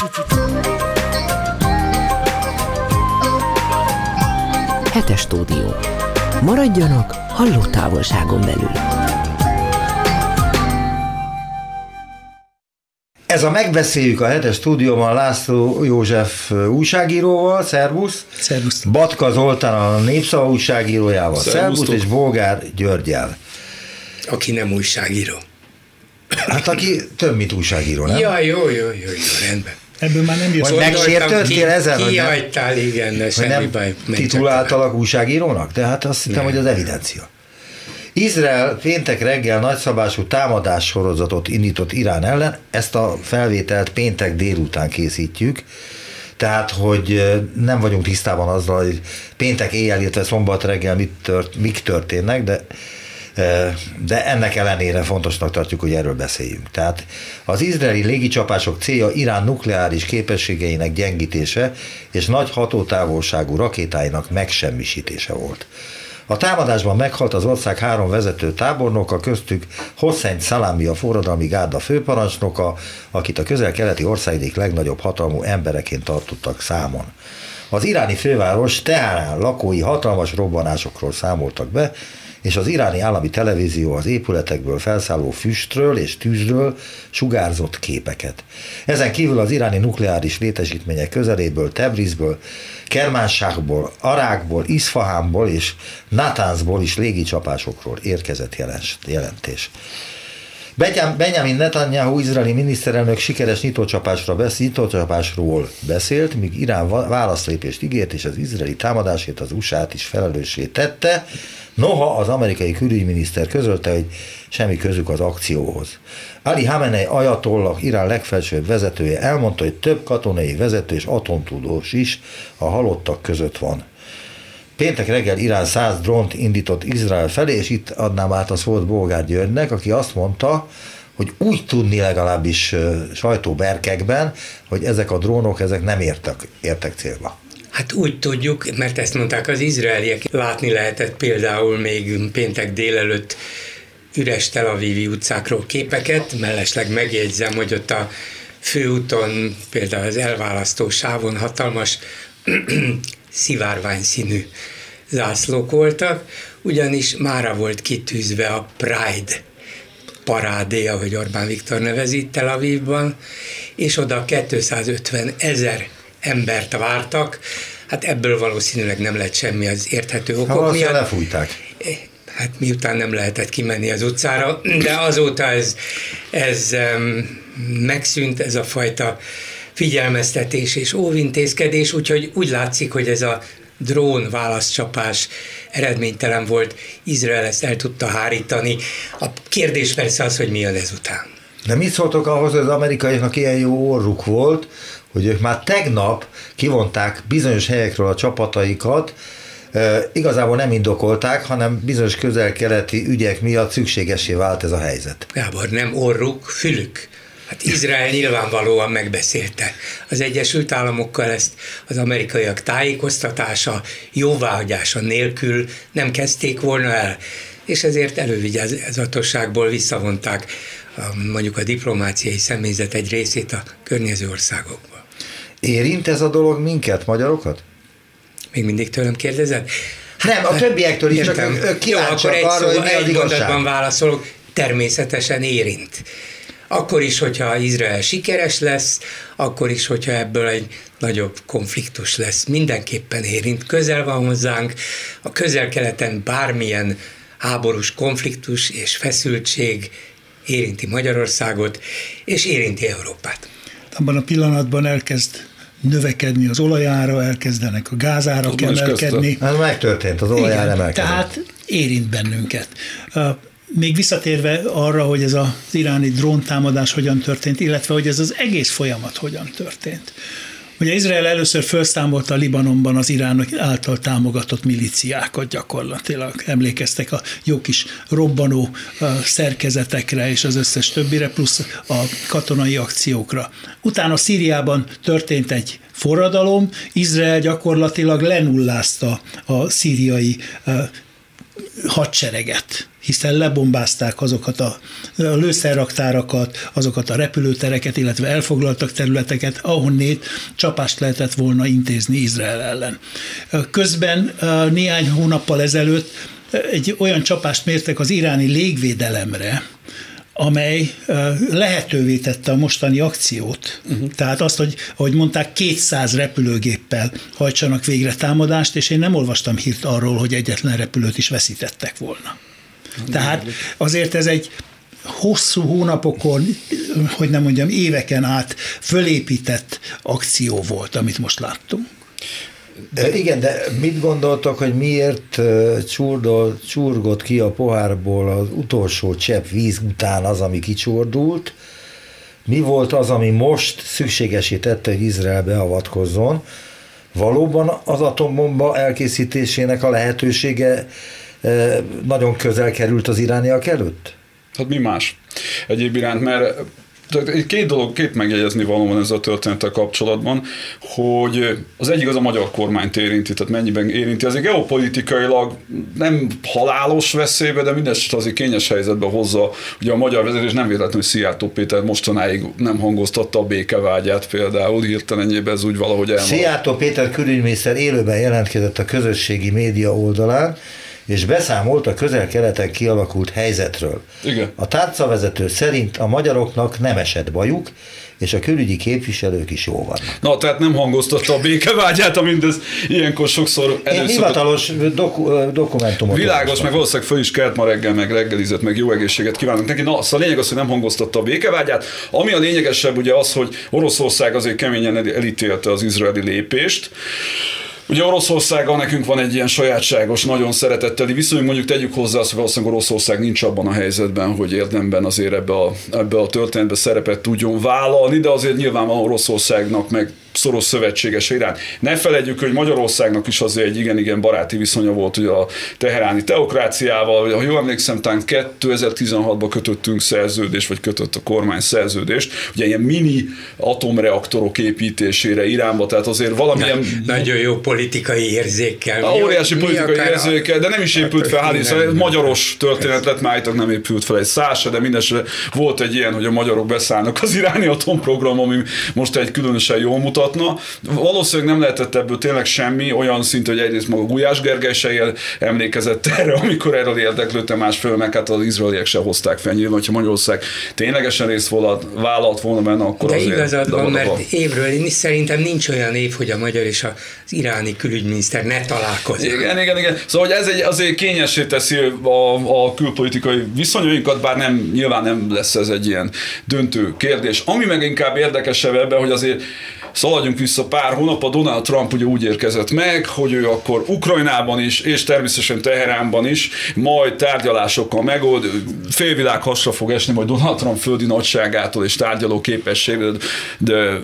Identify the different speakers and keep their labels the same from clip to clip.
Speaker 1: Hetes stúdió. Maradjanak hallótávolságon belül.
Speaker 2: Ez a Megbeszéljük a hetes stúdióban László József újságíróval, szervusz.
Speaker 3: Szervusz.
Speaker 2: Batka Zoltán a Népszava újságírójával, szervusz, és Bolgár Györgyel.
Speaker 4: Aki nem újságíró.
Speaker 2: Hát aki több, mint újságíró, nem?
Speaker 4: Ja, jó, rendben.
Speaker 3: Ebből már nem jössz.
Speaker 2: Vagy megsértődtél ezen?
Speaker 4: Kihagytál, igen, de semmi baj.
Speaker 2: Tituláltalak újságírónak? De hát azt hittem, hogy az evidencia. Izrael péntek reggel nagyszabású támadás sorozatot indított Irán ellen, ezt a felvételt péntek délután készítjük, tehát, hogy nem vagyunk tisztában azzal, hogy péntek éjjel, illetve szombat reggel mik történnek, de ennek ellenére fontosnak tartjuk, hogy erről beszéljünk. Tehát az izraeli légicsapások célja Irán nukleáris képességeinek gyengítése és nagy hatótávolságú rakétáinak megsemmisítése volt. A támadásban meghalt az ország 3 vezető tábornoka, köztük Hossein Salami, a forradalmi gárda főparancsnoka, akit a közel-keleti ország egyik legnagyobb hatalmú embereként tartottak számon. Az iráni főváros Teherán lakói hatalmas robbanásokról számoltak be, és az iráni állami televízió az épületekből felszálló füstről és tűzről sugárzott képeket. Ezen kívül az iráni nukleáris létesítmények közeléből, Tebrizből, Kermánsáhból, Arákból, Iszfahánból és Natanzból is légicsapásokról érkezett jelentés. Benjamin Netanyahu izraeli miniszterelnök sikeres nyitócsapásról beszélt, míg Irán válaszlépést ígért, és az izraeli támadásért az USA-t is felelőssé tette, noha az amerikai külügyminiszter közölte, hogy semmi közük az akcióhoz. Ali Khamenei ajatollah, Irán legfelsőbb vezetője elmondta, hogy több katonai vezető és atomtudós is a halottak között van. Péntek reggel Irán 100 drónt indított Izrael felé, és itt adnám át a szót Bolgár Györgynek, aki azt mondta, hogy úgy tudni legalábbis sajtóberkekben, hogy ezek a drónok nem értek célba.
Speaker 4: Hát úgy tudjuk, mert ezt mondták az izraeliek. Látni lehetett például még péntek délelőtt üres Tel Avivi utcákról képeket, mellesleg megjegyzem, hogy ott a főúton, például az elválasztó sávon hatalmas szivárványszínű zászlók voltak, ugyanis mára volt kitűzve a Pride parádé, ahogy Orbán Viktor nevezi Tel Avivban, és oda 250 000 embert vártak, hát ebből valószínűleg nem lett semmi az érthető okok miatt.
Speaker 2: Lefújták.
Speaker 4: Hát miután nem lehetett kimenni az utcára, de azóta ez megszűnt, ez a fajta figyelmeztetés és óvintézkedés, úgyhogy úgy látszik, hogy ez a drón válaszcsapás eredménytelen volt, Izrael ezt el tudta hárítani. A kérdés persze az, hogy mi jön ezután.
Speaker 2: De mit szóltok ahhoz, hogy az amerikaiaknak ilyen jó orruk volt, hogy ők már tegnap kivonták bizonyos helyekről a csapataikat, igazából nem indokolták, hanem bizonyos közel-keleti ügyek miatt szükségessé vált ez a helyzet.
Speaker 4: Gábor, nem orruk, fülük. Hát Izrael nyilvánvalóan megbeszélte. Az Egyesült Államokkal ezt az amerikaiak tájékoztatása, jóváhagyása nélkül nem kezdték volna el, és ezért elővigyázatosságból visszavonták mondjuk a diplomáciai személyzet egy részét a környező országokba.
Speaker 2: Érint ez a dolog minket, magyarokat?
Speaker 4: Még mindig tőlem kérdezed?
Speaker 2: Nem, a többiektől is, csak ők kíváncsiak arra, hogy mi az igazság.
Speaker 4: Mondatban válaszolok, természetesen érint. Akkor is, hogyha Izrael sikeres lesz, akkor is, hogyha ebből egy nagyobb konfliktus lesz. Mindenképpen érint. Közel van hozzánk, a közel-keleten bármilyen háborús konfliktus és feszültség érinti Magyarországot, és érinti Európát.
Speaker 3: Abban a pillanatban elkezd növekedni az olajára, elkezdenek a gázárak emelkedni.
Speaker 2: Ez megtörtént, az olajár emelkedett.
Speaker 3: Tehát érint bennünket. Még visszatérve arra, hogy ez az iráni dróntámadás hogyan történt, illetve hogy ez az egész folyamat hogyan történt. Ugye Izrael először felszámolta Libanonban az Irán által támogatott milíciákat gyakorlatilag. Emlékeztek a jó kis robbanó szerkezetekre és az összes többire, plusz a katonai akciókra. Utána Szíriában történt egy forradalom, Izrael gyakorlatilag lenullázta a szíriai hadsereget, hiszen lebombázták azokat a lőszerraktárakat, azokat a repülőtereket, illetve elfoglaltak területeket, ahonnét csapást lehetett volna intézni Izrael ellen. Közben néhány hónappal ezelőtt egy olyan csapást mértek az iráni légvédelemre, amely lehetővé tette a mostani akciót. Tehát azt, hogy, ahogy mondták, 200 repülőgéppel hajtsanak végre támadást, és én nem olvastam hírt arról, hogy egyetlen repülőt is veszítettek volna. Tehát azért ez egy hosszú hónapokon, hogy nem mondjam, éveken át fölépített akció volt, amit most láttunk.
Speaker 2: Igen, de mit gondoltok, hogy miért csurgott ki a pohárból az utolsó csepp víz után az, ami kicsordult? Mi volt az, ami most szükségesé tette, hogy Izrael beavatkozzon? Valóban az atombomba elkészítésének a lehetősége nagyon közel került az irániak előtt?
Speaker 5: Hát mi más egyéb iránt, mert két megjegyezni valóban ezzel a történettel kapcsolatban, hogy az egyik az a magyar kormányt érinti, tehát mennyiben érinti. Azért geopolitikailag nem halálos veszélybe, de mindesetre azért kényes helyzetbe hozza. Ugye a magyar vezetés nem véletlenül, hogy Szijjártó Péter mostanáig nem hangoztatta a békevágyát például, hirtelenjében ez úgy valahogy elmaradt.
Speaker 2: Szijjártó Péter külügyminiszter élőben jelentkezett a közösségi média oldalán, és beszámolt a Közel-Keleten kialakult helyzetről.
Speaker 5: Igen.
Speaker 2: A tárcavezető szerint a magyaroknak nem esett bajuk, és a külügyi képviselők is jó vannak.
Speaker 5: Na, tehát nem hangoztatta a békevágyát, amint ez ilyenkor sokszor
Speaker 2: először. Hivatalos dokumentumot.
Speaker 5: Világos, meg valószínűleg föl is kelt ma reggel, meg reggelizett, meg jó egészséget kívánunk neki. Na, szóval a lényeg az, hogy nem hangoztatta a békevágyát. Ami a lényegesebb ugye az, hogy Oroszország azért keményen elítélte az izraeli lépést. Ugye Oroszországgal nekünk van egy ilyen sajátságos, nagyon szeretetteli viszonyunk, mondjuk tegyük hozzá azt, hogy valószínűleg Oroszország nincs abban a helyzetben, hogy érdemben azért ebbe a történetbe szerepet tudjon vállalni, de azért nyilvánvalóan Oroszországnak meg szoros szövetséges Irán. Ne feledjük, hogy Magyarországnak is azért egy igen-igen baráti viszonya volt ugye a teheráni teokráciával. Ha jól emlékszem, talán 2016-ban kötöttünk szerződést, vagy kötött a kormány szerződést, ugye ilyen mini atomreaktorok építésére Iránba, tehát azért valamilyen...
Speaker 4: Nagyon jó politikai érzékkel.
Speaker 5: Óriási politikai érzékkel, de nem is épült fel, szóval magyaros történet lett, már nem épült fel egy szása, de mindenesetre volt egy ilyen, hogy a magyarok beszállnak az iráni atomprogram, ami most egy különösen jól mutat. Valószínűleg nem lehetett ebből tényleg semmi, olyan szint, hogy egyrészt maga Gulyás Gergely se emlékezett erre, amikor erről érdeklődtem, másfelől meg hát az izraeliek se hozták fel. Nyilván, hogyha Magyarország ténylegesen részt vállalt volna benne, akkor
Speaker 4: de
Speaker 5: azért... De
Speaker 4: igazad van, mert évről szerintem nincs olyan év, hogy a magyar és az iráni külügyminiszter ne találkozik.
Speaker 5: Igen. Szóval hogy ez azért kényessé teszi a külpolitikai viszonyainkat, bár nyilván nem lesz ez egy ilyen döntő kérdés. Ami meg inkább érdekesebb ebben, hogy azért szaladjunk vissza pár hónapra, Donald Trump ugye úgy érkezett meg, hogy ő akkor Ukrajnában is, és természetesen Teheránban is, majd tárgyalásokkal megold, félvilág hasra fog esni majd Donald Trump földi nagyságától és tárgyaló képességről, The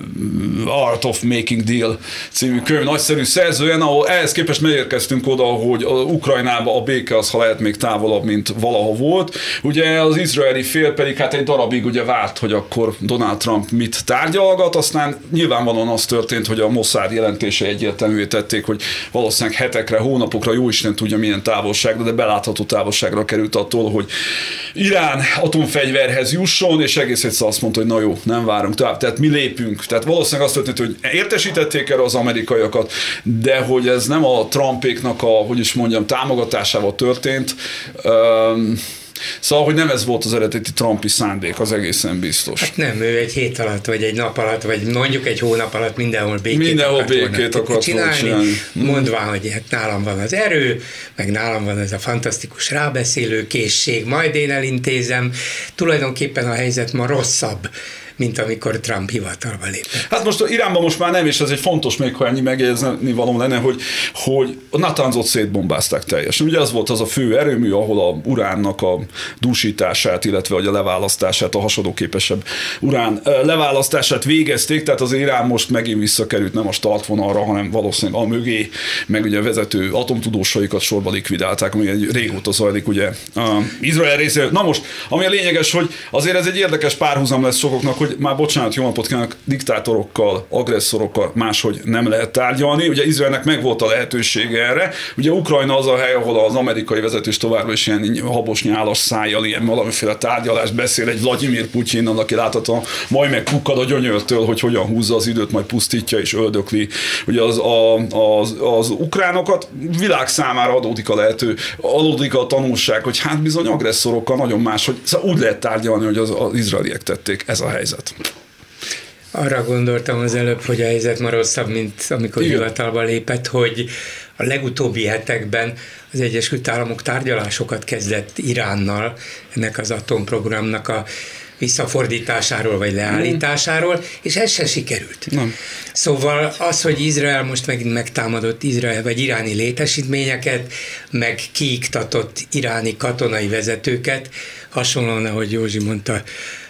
Speaker 5: Art of Making Deal című könyv nagyszerű szerzően, ahol ehhez képest megérkeztünk oda, hogy Ukrajnában a béke az, ha lehet, még távolabb, mint valaha volt. Ugye az izraeli fél pedig hát egy darabig ugye várt, hogy akkor Donald Trump mit tárgyalgat, aztán nyilvánvalóan az történt, hogy a Mossad jelentése egyértelművé tették, hogy valószínűleg hetekre, hónapokra, jóisten tudja milyen távolságra, de belátható távolságra került attól, hogy Irán atomfegyverhez jusson, és egész egyszer azt mondta, hogy na jó, nem várunk tovább, tehát mi lépünk. Tehát valószínűleg azt történt, hogy értesítették erre az amerikaiakat, de hogy ez nem a Trumpéknak támogatásával történt, szóval, hogy nem ez volt az eredeti Trumpi szándék, az egészen biztos.
Speaker 4: Hát nem, ő egy hét alatt, vagy egy nap alatt, vagy mondjuk egy hónap alatt mindenhol békét akart csinálni, mondván, hogy hát nálam van az erő, meg nálam van ez a fantasztikus rábeszélő készség, majd én elintézem. Tulajdonképpen a helyzet ma rosszabb, mint amikor Trump hivatalba lépett.
Speaker 5: Hát most Iránban most már nem, és ez egy fontos még, ha ennyi megjegyezni való lenne, hogy a Natanzot szétbombázták teljesen. Ugye az volt az a fő erőmű, ahol a uránnak a dúsítását, illetve a leválasztását, a hasadóképesebb urán leválasztását végezték, tehát az Irán most megint visszakerült nem a startvonalra, hanem valószínűleg a mögé, meg ugye a vezető atomtudósaikat sorba likvidálták, ami egy régóta zajlik ugye Izrael részéről. Na most, ami a lényeges, hogy azért ez egy érdekes párhuzam lesz sokoknak, hogy hogy már bocsánat, jó napot kívánok, diktátorokkal, agresszorokkal máshogy nem lehet tárgyalni. Ugye Izraelnek megvolt a lehetősége erre. Ugye Ukrajna az a hely, ahol az amerikai vezetés továbbra is ilyen habos nyálas szájjal, ilyen valamiféle tárgyalást beszél egy Vladimir Putyinnal, aki láthatóan majd megpukkad a gyönyörtől, hogy hogyan húzza az időt, majd pusztítja és öldökli. Ugye az ukránokat világ számára adódik a tanulság, hogy hát bizony agresszorokkal nagyon más, hogy szóval úgy lehet tárgyalni, hogy az izraeliek tették. Ez a helyzet.
Speaker 4: Arra gondoltam az előbb, hogy a helyzet már rosszabb, mint amikor hivatalba lépett, hogy a legutóbbi hetekben az Egyesült Államok tárgyalásokat kezdett Iránnal, ennek az atomprogramnak a visszafordításáról vagy leállításáról, és ez se sikerült. Nem. Szóval az, hogy Izrael most megint megtámadott iráni létesítményeket, meg kiiktatott iráni katonai vezetőket, hasonlóan, ahogy Józsi mondta,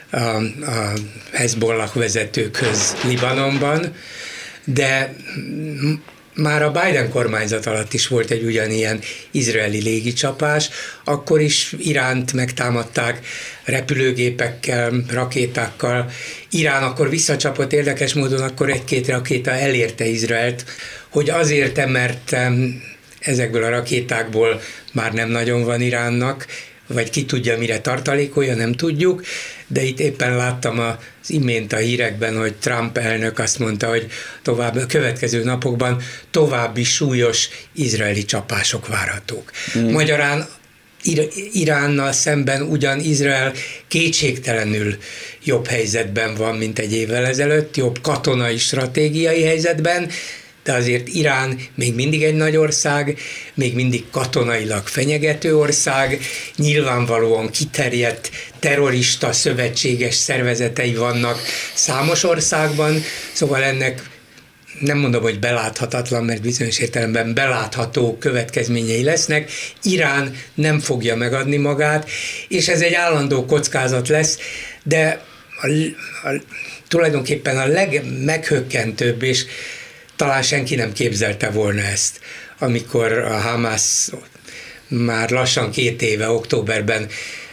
Speaker 4: a Hezbollah vezetőkhöz Libanonban, de már a Biden kormányzat alatt is volt egy ugyanilyen izraeli légicsapás, akkor is Iránt megtámadták repülőgépekkel, rakétákkal. Irán akkor visszacsapott, érdekes módon akkor egy-két rakéta elérte Izraelt, hogy azért, mert ezekből a rakétákból már nem nagyon van Iránnak, vagy ki tudja, mire tartalékolja, nem tudjuk, de itt éppen láttam az imént a hírekben, hogy Trump elnök azt mondta, hogy a következő napokban további súlyos izraeli csapások várhatók. Magyarán Iránnal szemben ugyan Izrael kétségtelenül jobb helyzetben van, mint egy évvel ezelőtt, jobb katonai stratégiai helyzetben, de azért Irán még mindig egy nagy ország, még mindig katonailag fenyegető ország, nyilvánvalóan kiterjedt terrorista szövetséges szervezetei vannak számos országban, szóval ennek nem mondom, hogy beláthatatlan, mert bizonyos értelemben belátható következményei lesznek. Irán nem fogja megadni magát, és ez egy állandó kockázat lesz, de tulajdonképpen a legmeghökkentőbb, és talán senki nem képzelte volna ezt, amikor a Hamász már lassan 2 éve, októberben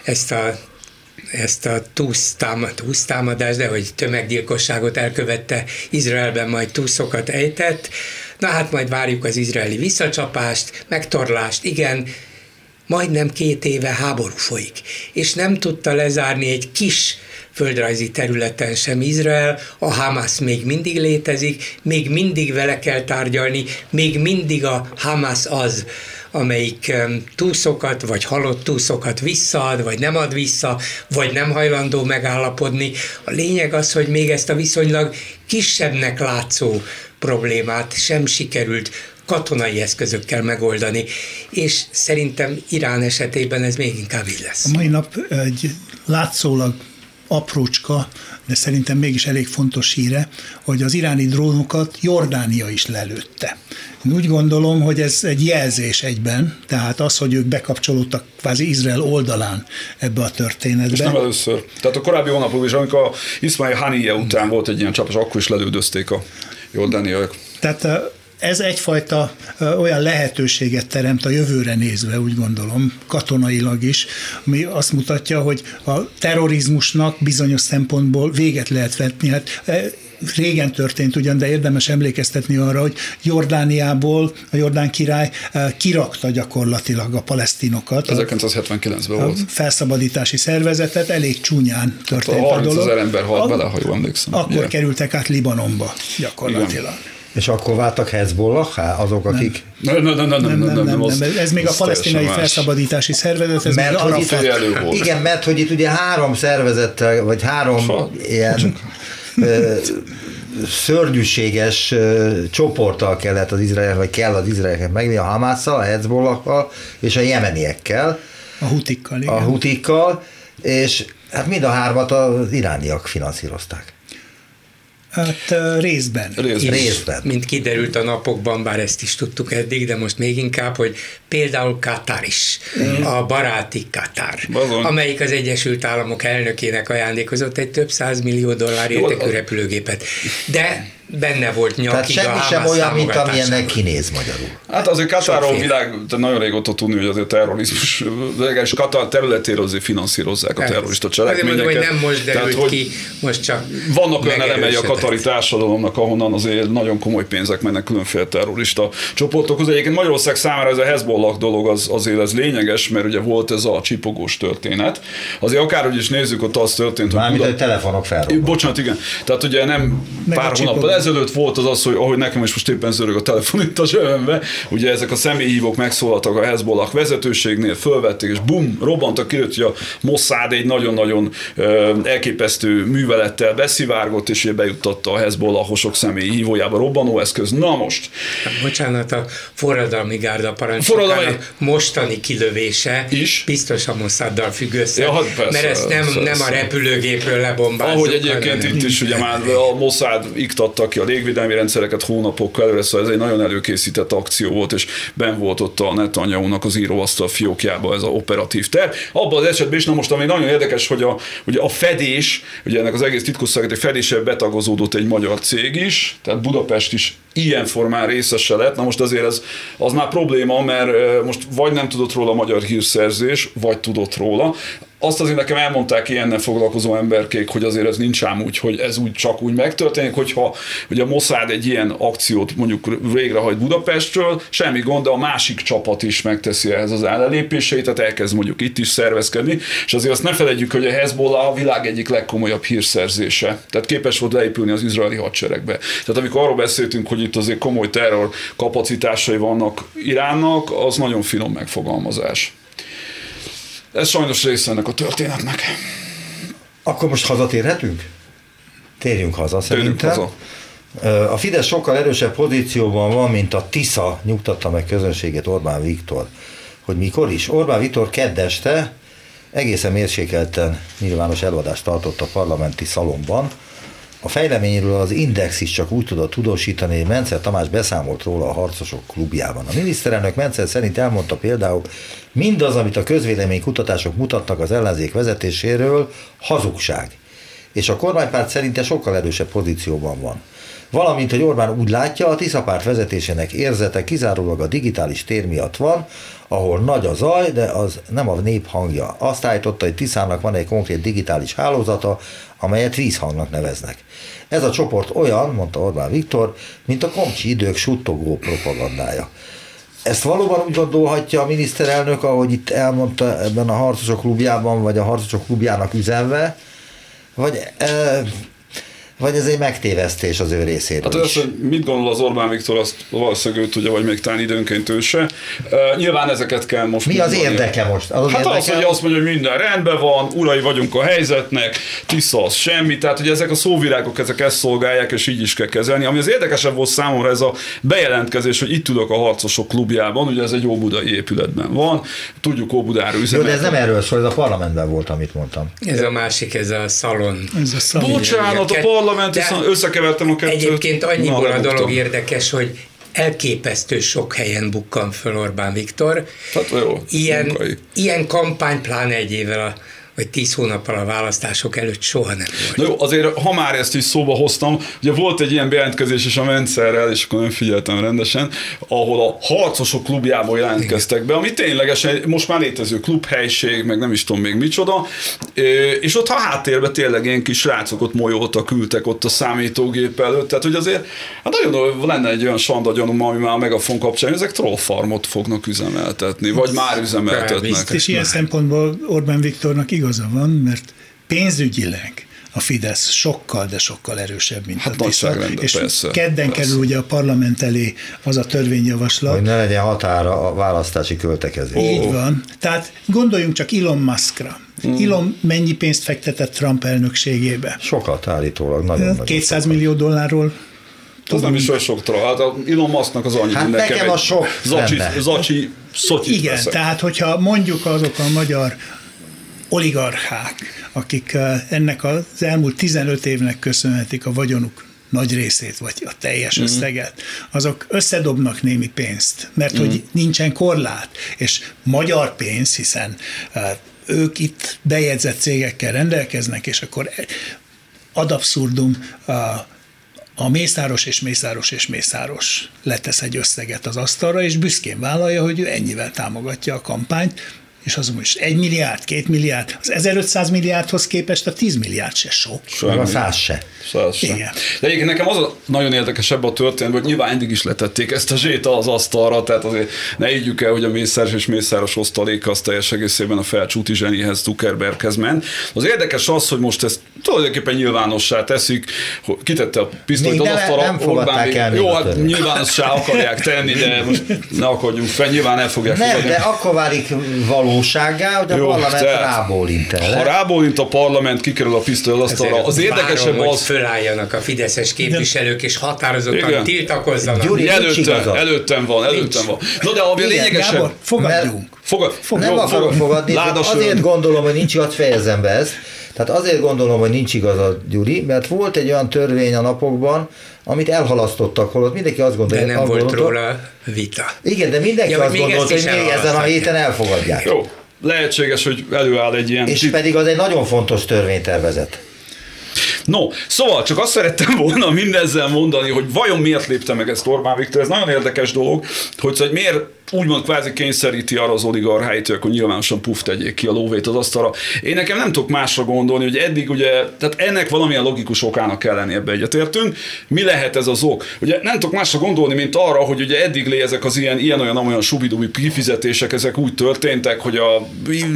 Speaker 4: ezt a túsztámadást, de hogy tömeggyilkosságot elkövette Izraelben, majd túszokat ejtett. Na hát majd várjuk az izraeli visszacsapást, megtorlást, igen, majdnem 2 éve háború folyik, és nem tudta lezárni egy kis földrajzi területen sem Izrael, a Hamász még mindig létezik, még mindig vele kell tárgyalni, még mindig a Hamász az, amelyik túszokat, vagy halott túszokat visszaad, vagy nem ad vissza, vagy nem hajlandó megállapodni. A lényeg az, hogy még ezt a viszonylag kisebbnek látszó problémát sem sikerült katonai eszközökkel megoldani, és szerintem Irán esetében ez még inkább így lesz.
Speaker 3: A mai nap egy látszólag aprócska, de szerintem mégis elég fontos híre, hogy az iráni drónokat Jordánia is lelőtte. Én úgy gondolom, hogy ez egy jelzés egyben, tehát az, hogy ők bekapcsolódtak kvázi Izrael oldalán ebbe a történetbe.
Speaker 5: És nem először. Tehát a korábbi hónapokban is, amikor Ismail Haniyeh után volt egy ilyen csapás, akkor is lelődözték a jordániaiak.
Speaker 3: Tehát ez egyfajta olyan lehetőséget teremt a jövőre nézve, úgy gondolom, katonailag is, ami azt mutatja, hogy a terrorizmusnak bizonyos szempontból véget lehet vetni. Hát régen történt ugyan, de érdemes emlékeztetni arra, hogy Jordániából a Jordán király kirakta gyakorlatilag a palesztinokat.
Speaker 5: 1979-ben volt.
Speaker 3: Felszabadítási szervezetet, elég csúnyán történt
Speaker 5: a 30
Speaker 3: a dolog.
Speaker 5: 000 ember halt bele, ha jól emlékszem.
Speaker 3: Akkor kerültek át Libanonba gyakorlatilag. Igen.
Speaker 2: És akkor váltak Hezbollah azok, akik...
Speaker 3: Nem. Ez még a palesztinai felszabadítási szervezet, ez
Speaker 2: mert
Speaker 3: még Arafat.
Speaker 2: Igen, mert hogy itt ugye 3 szervezettel, vagy 3 ilyen szörnyűséges csoporttal kellett az Izrael, vagy kell az izraelnek megni, a Hamasszal, a Hezbollakkal és a jemeniekkel.
Speaker 3: A hutikkal, igen.
Speaker 2: A hutikkal, és hát mind a 3 az irániak finanszírozták.
Speaker 3: Hát részben.
Speaker 4: Mint kiderült a napokban, bár ezt is tudtuk eddig, de most még inkább, hogy például Katar is, a baráti Katar, amelyik az Egyesült Államok elnökének ajándékozott egy több $100 millió értékű repülőgépet. De benne volt nyakig.
Speaker 2: Tehát semmi sem olyan, mint amilyennek kinéz magyarul.
Speaker 5: Hát azért Katarról világ, nagyon régóta tudni, hogy azért terrorizmus, legalábbis Katar területéről azért finanszírozzák a terrorista cselekményeket.
Speaker 4: Azért mondom, hogy nem most derült ki, most csak
Speaker 5: vannak olyan elemei a katari társadalomnak, ahonnan azért nagyon komoly pénzek mennek különféle terrorista csoportokhoz. Egyébként Magyarország számára ez a Hezbollah dolog azért ez lényeges, mert ugye volt ez a csipogós történet. Azért akárhogy is nézzük, ott az történt, hogy
Speaker 2: mármint, hogy telefonok felrobbantak.
Speaker 5: Bocsánat, igen. Tehát ugye nem pár hónappal ezelőtt volt az, hogy ahogy nekem is most éppen zörög a telefon itt a zsebembe, ugye ezek a személyhívók megszólaltak a Hezbollah vezetőségnél, fölvették, és bum, robbantak ki, hogy a Mossad egy nagyon-nagyon elképesztő művelettel beszivárgott, és ugye bejuttatta a Hezbollahosok személyhívójába robbanóeszköz. Na most.
Speaker 4: Bocsánat, a forradalmi gárda parancsnokának mostani kilövése
Speaker 5: is
Speaker 4: biztos a Mossaddal függ össze,
Speaker 5: ja, persze,
Speaker 4: mert ezt nem a repülőgépről lebombázzuk.
Speaker 5: Ahogy egyébként itt is ugye már a Mossad iktatta ki a légvédelmi rendszereket hónapokkal előre, szóval ez egy nagyon előkészített akció volt, és benn volt ott a Netanyahu-nak az íróasztal fiókjában ez az operatív terv. Abban az esetben is, na most ami nagyon érdekes, hogy ugye a fedés, ugye ennek az egész titkosszolgálati fedéssel betagozódott egy magyar cég is, tehát Budapest is ilyen formán részese lett. Na most azért az már probléma, mert most vagy nem tudott róla a magyar hírszerzés, vagy tudott róla. Azt azért nekem elmondták ilyennel foglalkozó emberkék, hogy azért ez nincs ám úgy, hogy ez úgy csak úgy megtörténik, hogyha ugye a Mossad egy ilyen akciót mondjuk végrehajt Budapestről, semmi gond, de a másik csapat is megteszi ehhez az ellenlépéseit, tehát elkezd mondjuk itt is szervezkedni, és azért azt ne felejtjük, hogy a Hezbollah a világ egyik legkomolyabb hírszerzése, tehát képes volt leépülni az izraeli hadseregbe. Tehát amikor arról beszéltünk, hogy itt azért komoly terror kapacitásai vannak Iránnak, az nagyon finom megfogalmazás. Ez sajnos része ennek a történetnek.
Speaker 2: Akkor most hazatérhetünk? Térjünk haza szerintem.
Speaker 5: Haza.
Speaker 2: A Fidesz sokkal erősebb pozícióban van, mint a Tisza, nyugtatta meg közönségét Orbán Viktor. Hogy mikor is? Orbán Viktor kedd este egészen mérsékelten nyilvános előadást tartott a parlamenti szalonban. A fejleményről az Index is csak úgy tudott tudósítani, hogy Mencer Tamás beszámolt róla a Harcosok klubjában. A miniszterelnök Mencer szerint elmondta például, mindaz, amit a közvéleménykutatások mutatnak az ellenzék vezetéséről, hazugság. És a kormánypárt szerinte sokkal erősebb pozícióban van. Valamint, hogy Orbán úgy látja, a Tisza párt vezetésének érzete kizárólag a digitális tér miatt van, ahol nagy a zaj, de az nem a nép hangja. Azt állította, hogy Tiszának van egy konkrét digitális hálózata, amelyet vízhangnak neveznek. Ez a csoport olyan, mondta Orbán Viktor, mint a komcsi idők suttogó propagandája. Ezt valóban úgy gondolhatja a miniszterelnök, ahogy itt elmondta ebben a Harcosok klubjában, vagy a Harcosok klubjának üzenve, vagy ez egy megtévesztés az ő részéről
Speaker 5: hát
Speaker 2: is?
Speaker 5: Hát hogy mit gondol az Orbán Viktor, azt valószínűleg ő tudja, vagy még talán időnként ő se. Nyilván ezeket kell most...
Speaker 2: Mi az érdeke most?
Speaker 5: Az hogy azt mondja, hogy minden rendben van, urai vagyunk a helyzetnek, Tisza az semmi, tehát hogy ezek a szóvirágok, ezek ezt szolgálják, és így is kell kezelni. Ami az érdekesebb volt számomra, ez a bejelentkezés, hogy itt ülök a Harcosok klubjában, ugye ez egy óbudai épületben van, tudjuk Óbudára üzemelni.
Speaker 2: Jó, de ez nem erről szól, ez a parlamentben volt, amit mondtam.
Speaker 4: Ez a másik, ez a szalon.
Speaker 5: Bocsánat, a parlament, összekevertem a kettőt.
Speaker 4: Egyébként annyiból a dolog érdekes, hogy elképesztő sok helyen bukkan föl Orbán Viktor.
Speaker 5: Hát jó,
Speaker 4: ilyen kampány, pláne egy évvel vagy 10 hónappal a választások előtt soha nem volt.
Speaker 5: Na jó, azért, ha már ezt is szóba hoztam, ugye volt egy ilyen bejelentkezés is a Mencerrel, és akkor nem figyeltem rendesen, ahol a Harcosok klubjából jelentkeztek be, ami ténylegesen most már létező klubhelység, meg nem is tudom még micsoda, és ott a háttérben tényleg ilyen kis srácok ott molyoltak, ültek ott a számítógép előtt, tehát hogy azért hát nagyon lenne egy olyan sanda gyanúm, ami már a Megafon kapcsán, ezek trollfarmot fognak üzemeltetni, vagy már üzemeltetnek.
Speaker 3: És ilyen szempontból Orbán Viktornak igaza van, mert pénzügyileg a Fidesz sokkal, de sokkal erősebb, mint a Tisza. És persze, kedden kerül ugye a parlament elé az a törvényjavaslat.
Speaker 2: Hogy ne legyen határa a választási költekezés.
Speaker 3: Így van. Tehát gondoljunk csak Elon Muskra. Elon mennyi pénzt fektetett Trump elnökségébe?
Speaker 2: Sokat állítólag, nagyon
Speaker 3: 200 millió dollárról.
Speaker 5: Az nem is olyan sok hát Elon Musknak az annyi.
Speaker 2: Hát nekem a sok
Speaker 5: Zacsi,
Speaker 3: igen, veszek. Tehát hogyha mondjuk azok a magyar oligarchák, akik ennek az elmúlt 15 évnek köszönhetik a vagyonuk nagy részét, vagy a teljes összeget, azok összedobnak némi pénzt, mert hogy nincsen korlát, és magyar pénz, hiszen ők itt bejegyzett cégekkel rendelkeznek, és akkor ad abszurdum a Mészáros és Mészáros és Mészáros letesz egy összeget az asztalra, és büszkén vállalja, hogy ő ennyivel támogatja a kampányt, és az most 1 milliárd, 2 milliárd, az 1500 milliárdhoz képest a 10 milliárd se sok.
Speaker 2: A 100 se.
Speaker 3: Igen.
Speaker 5: De egyébként nekem az a nagyon érdekesebb a történet, hogy nyilván eddig is letették ezt a zséta az asztalra, tehát azért ne higgyük el, hogy a Mészáros és Mészáros osztaléka az teljes egészében a felcsúti zsenihez, Zuckerberghez ment. Az érdekes az, hogy most ezt tulajdonképpen nyilvánossá teszik, hogy kitette a pisztolyt az asztalra.
Speaker 2: Nem fogadták el.
Speaker 5: Jó, hát nyilvánossá akarják tenni, de most ne akarjunk fel, nyilván el fogják fogadni.
Speaker 2: Nem, de akkor válik valósággá, hogy a parlament rábólint el.
Speaker 5: Ha rábólint a parlament, kikerül a pisztoly az asztalra. Az érdekesebb az,
Speaker 4: fölálljanak a fideszes képviselők, és határozottan tiltakozzanak.
Speaker 2: Gyuri,
Speaker 5: előttem van. No, de a lényegesebb...
Speaker 3: Gábor, fogadjunk.
Speaker 2: Nem akarok fogadni, azért gondolom, hogy nincs igaz, fejezem be ezt. Tehát azért gondolom, hogy nincs igazad, Gyuri, mert volt egy olyan törvény a napokban, amit elhalasztottak, holott mindenki azt gondolja,
Speaker 4: de nem volt róla vita.
Speaker 2: Igen, de mindenki azt gondolta, hogy még ezen a héten elfogadják.
Speaker 5: Jó, lehetséges, hogy előáll egy ilyen...
Speaker 2: És pedig az egy nagyon fontos törvénytervezet.
Speaker 5: No, szóval csak azt szerettem volna mindezzel mondani, hogy vajon miért lépte meg ezt Orbán Viktor. Ez nagyon érdekes dolog, hogy miért úgymond kvázi kényszeríti arra az oligarcháit, hogy akkor nyilvánosan tegyék ki a lóvét az asztalra. Én nekem nem tudok másra gondolni, hogy eddig ugye, tehát ennek valamilyen logikus okának kell lenni, ebbe egyetértünk. Mi lehet ez az ok? Ugye nem tudok másra gondolni, mint arra, hogy ugye eddig ezek az ilyen-olyan subidubi kifizetések, ezek úgy történtek, hogy a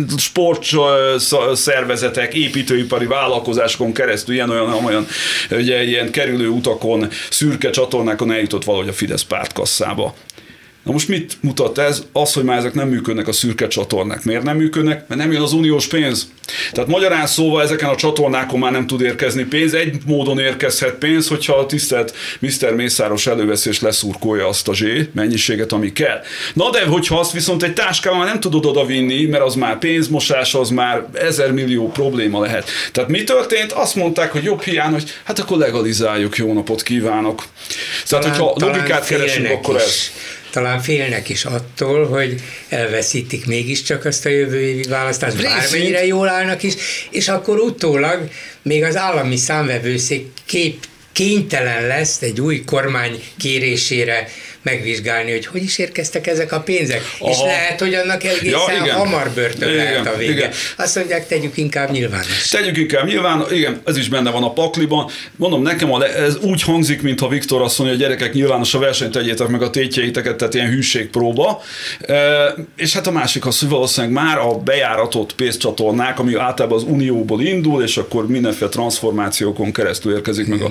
Speaker 5: sportszervezetek, építőipari vállalkozásokon keresztül ilyen ugye ilyen kerülő utakon, szürke csatornákon eljutott valahogy a Fidesz pártkasszába. Na most mit mutat ez? Az, hogy már ezek nem működnek a szürke csatornák. Miért nem működnek? Mert nem jön az uniós pénz. Tehát magyarán szóval ezeken a csatornákon már nem tud érkezni pénz. Egy módon érkezhet pénz, hogyha a tisztelt Mr. Mészáros előveszi és leszurkolja azt a mennyiséget, ami kell. Na de hogyha azt viszont egy táskával már nem tudod odavinni, mert az már pénzmosás, az már 1000 millió probléma lehet. Tehát mi történt? Azt mondták, hogy jobb hiány, hogy hát akkor legalizáljuk, jó napot kívánok. Tehát, hogyha logikát keresünk, akkor ez.
Speaker 4: Talán félnek is attól, hogy elveszítik mégiscsak azt a jövő évi választást, bármennyire jól állnak is, és akkor utólag még az állami számvevőszék kénytelen lesz egy új kormány kérésére megvizsgálni, hogy is érkeztek ezek a pénzek. Aha. És lehet, hogy annak egészen hamar börtön lehet a vége. Igen. Azt mondják, tegyük inkább nyilvános.
Speaker 5: Tegyük inkább nyilván, igen, ez is benne van a pakliban. Mondom, nekem ez úgy hangzik, mintha Viktor azt mondja, hogy gyerekek, nyilvános a versenyt, tegyétek meg a tétjeiteket, tehát ilyen hűségpróba. És hát a másik az, hogy valószínűleg már a bejáratott pénzcsatornák, ami általában az Unióból indul, és akkor mindenféle transformációkon keresztül érkezik meg a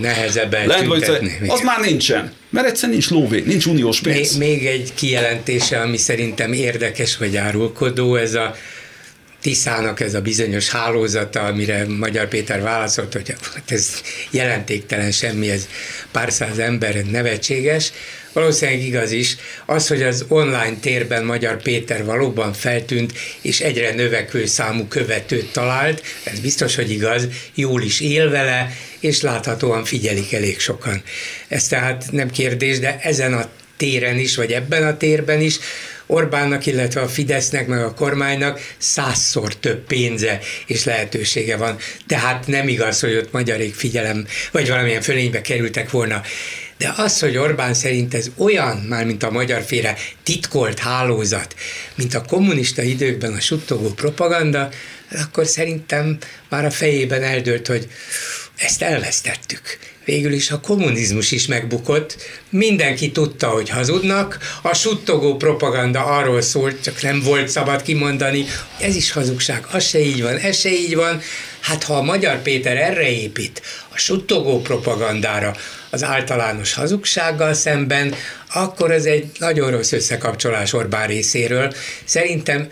Speaker 5: az már nincsen. Mert egyszerűen nincs lóvé, nincs uniós pénz.
Speaker 4: Még egy kijelentése, ami szerintem érdekes vagy árulkodó, ez a Tiszának ez a bizonyos hálózata, amire Magyar Péter válaszolt, hogy hát ez jelentéktelen semmi, ez pár száz ember, nevetséges. Valószínűleg igaz is. Az, hogy az online térben Magyar Péter valóban feltűnt, és egyre növekvő számú követőt talált, ez biztos, hogy igaz, jól is él vele, és láthatóan figyelik elég sokan. Ez tehát nem kérdés, de ezen a téren is, vagy ebben a térben is Orbánnak, illetve a Fidesznek, meg a kormánynak 100-szor több pénze és lehetősége van. Tehát nem igaz, hogy ott magyarék figyelem, vagy valamilyen fölénybe kerültek volna. De az, hogy Orbán szerint ez olyan, már mint a magyarféle titkolt hálózat, mint a kommunista időkben a suttogó propaganda, akkor szerintem már a fejében eldőlt, hogy ezt elvesztettük. Végül is a kommunizmus is megbukott, mindenki tudta, hogy hazudnak, a suttogó propaganda arról szólt, csak nem volt szabad kimondani, ez is hazugság, az se így van, ez se így van. Hát ha a Magyar Péter erre épít, a suttogó propagandára, az általános hazugsággal szemben, akkor ez egy nagyon rossz összekapcsolás Orbán részéről. Szerintem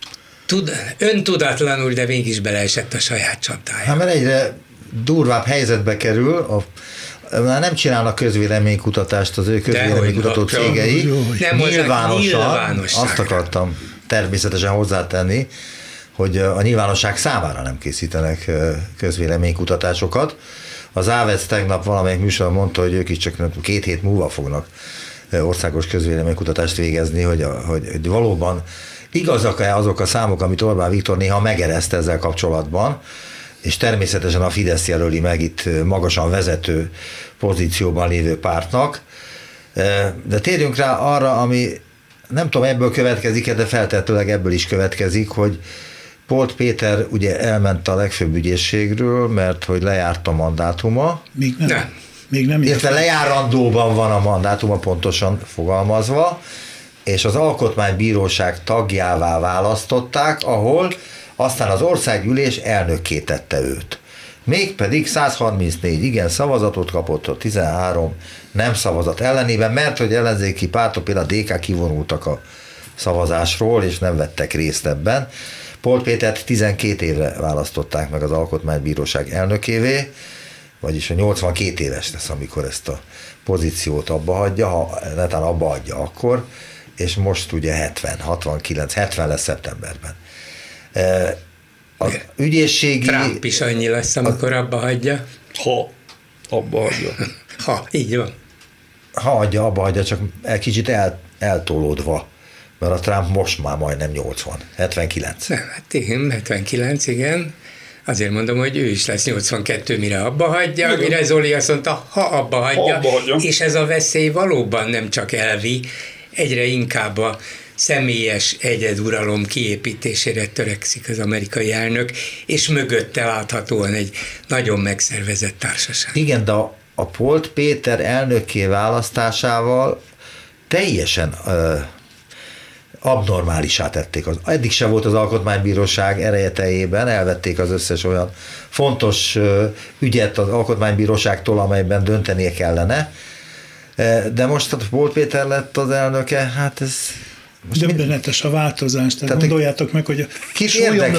Speaker 4: öntudatlanul, de mégis beleesett a saját csapdájába.
Speaker 2: Hát mert egyre durvább helyzetbe kerül, már nem csinálnak közvéleménykutatást az ő közvéleménykutató cégei. Nyilvánosan, azt akartam természetesen hozzátenni, hogy a nyilvánosság számára nem készítenek közvéleménykutatásokat. Az Ávec tegnap valamelyik műsor mondta, hogy ők is csak 2 hét múlva fognak országos közvéleménykutatást végezni, hogy valóban igazak-e azok a számok, amit Orbán Viktor néha megereszt ezzel kapcsolatban. és természetesen a Fidesz jelöli meg itt magasan vezető pozícióban lévő pártnak. De térjünk rá arra, ami nem tudom, ebből következik, de feltehetőleg ebből is következik, hogy Polt Péter ugye elment a legfőbb ügyészségről, mert hogy lejárt a mandátuma.
Speaker 3: Még nem.
Speaker 2: Illetve lejárandóban van a mandátuma, pontosan fogalmazva, és az Alkotmánybíróság tagjává választották, ahol aztán az országgyűlés elnökké tette őt. Mégpedig 134 igen szavazatot kapott, a 13 nem szavazat ellenében, mert hogy ellenzéki pártok, például a DK kivonultak a szavazásról, és nem vettek részt ebben. Polt Pétert 12 évre választották meg az Alkotmánybíróság elnökévé, vagyis a 82 éves lesz, amikor ezt a pozíciót abba hagyja, ha netán abba hagyja akkor, és most ugye 70 lesz szeptemberben. Az ügyészségi...
Speaker 4: Trump is annyi lesz, amikor abba hagyja.
Speaker 5: Ha abba hagyja.
Speaker 4: Ha, így van.
Speaker 2: Ha hagyja, abba hagyja, csak kicsit eltolódva, mert a Trump most már majdnem 80, 79.
Speaker 4: Hát igen, 79, igen. Azért mondom, hogy ő is lesz 82, mire abba hagyja, mire Zoli azt mondta, ha abba hagyja. És ez a veszély valóban nem csak elvi, egyre inkább a személyes egyeduralom kiépítésére törekszik az amerikai elnök, és mögötte láthatóan egy nagyon megszervezett társaság.
Speaker 2: Igen, de a Polt Péter elnökké választásával teljesen abnormálisá tették. Eddig se volt az Alkotmánybíróság ereje teljében, elvették az összes olyan fontos ügyet az Alkotmánybíróságtól, amelyben döntenie kellene, de most a Polt Péter lett az elnöke, hát ez...
Speaker 3: Döbbenetes a változás, tehát gondoljátok meg, hogy
Speaker 2: Sólyom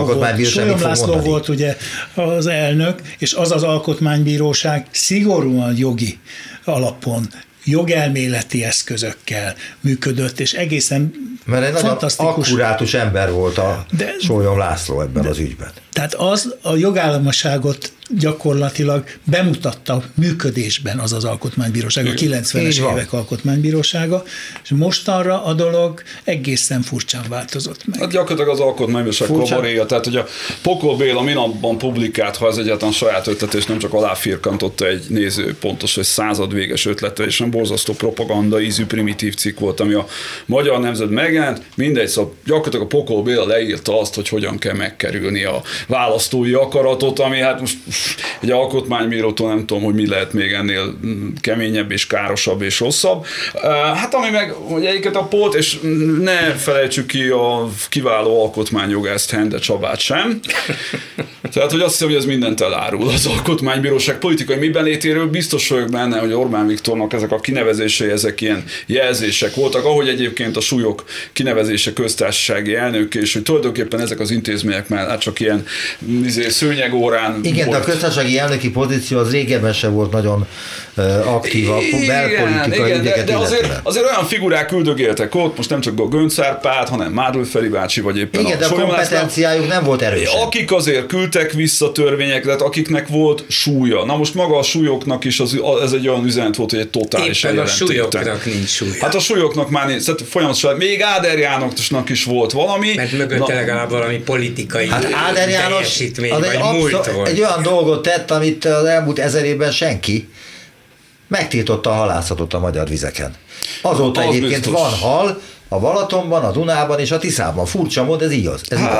Speaker 3: László volt ugye az elnök, és az az Alkotmánybíróság szigorúan jogi alapon, jogelméleti eszközökkel működött, és egészen
Speaker 2: mert egy
Speaker 3: fantasztikus.
Speaker 2: Nagyon akkurátus ember volt a Sólyom László ebben az ügyben.
Speaker 3: Tehát az a jogállamiságot gyakorlatilag bemutatta működésben az Alkotmánybíróság, a 90-es évek Alkotmánybírósága, és mostanra a dolog egészen furcsán változott meg.
Speaker 5: Hát gyakorlatilag az Alkotmánybíróság kabaréja, tehát hogy a Pokol Béla minapban publikált, ha ez egyáltalán saját ötlet, és nem csak aláfirkantotta egy néző pontos, hogy századvéges ötlete, és nem borzasztó propaganda ízű primitív cikk volt, ami a Magyar Nemzet megjelent, mindegy, szóval gyakorlatilag a Pokol Béla leírta azt, hogy hogyan kell megkerülni a választói akaratot, ami hát most egy alkotmánybírótól nem tudom, hogy mi lehet még ennél keményebb és károsabb és rosszabb. Hát ami meg, hogy egyiket a Polt, és ne felejtsük ki a kiváló alkotmányjogászt, Hende Csabát sem. Tehát, hogy azt hiszem, hogy ez mindent elárul az Alkotmánybíróság politikai mibenlétéről. Biztos vagyok benne, hogy Orbán Viktornak ezek a kinevezései, ezek ilyen jelzések voltak, ahogy egyébként a súlyok kinevezése köztársasági elnök, és hogy tulajdonképpen ezek az intézmények már hát csak ilyen szőnyegórán.
Speaker 2: Igen, de a köztársasági elnöki pozíció az régebben sem volt nagyon aktív a belpolitikai ügyeket
Speaker 5: de azért olyan figurák üldögéltek ott, most nem csak a Göncz Árpád, hanem Mádl Feri bácsi, vagy éppen
Speaker 2: igen, de a kompetenciájuk nem volt erős.
Speaker 5: Akik azért küldtek vissza törvényeket, akiknek volt súlya. Na most maga a súlyoknak is ez egy olyan üzenet volt, hogy egy totális
Speaker 4: éppen a súlyoknak nincs súlya.
Speaker 5: Hát a súlyoknak már nincs, tehát folyamatosan, még Áder Jánosnak is volt valami.
Speaker 4: Mert mögötte legalább valami politikai teljesítmény, vagy múlt volt.
Speaker 2: Egy olyan dolgot tett, amit az elmúlt 1000 évben senki. Megtiltotta a halászatot a magyar vizeken. Azóta az egyébként biztos. Van hal a Balatonban, a Dunában és a Tiszában. Furcsa mód, ez igaz.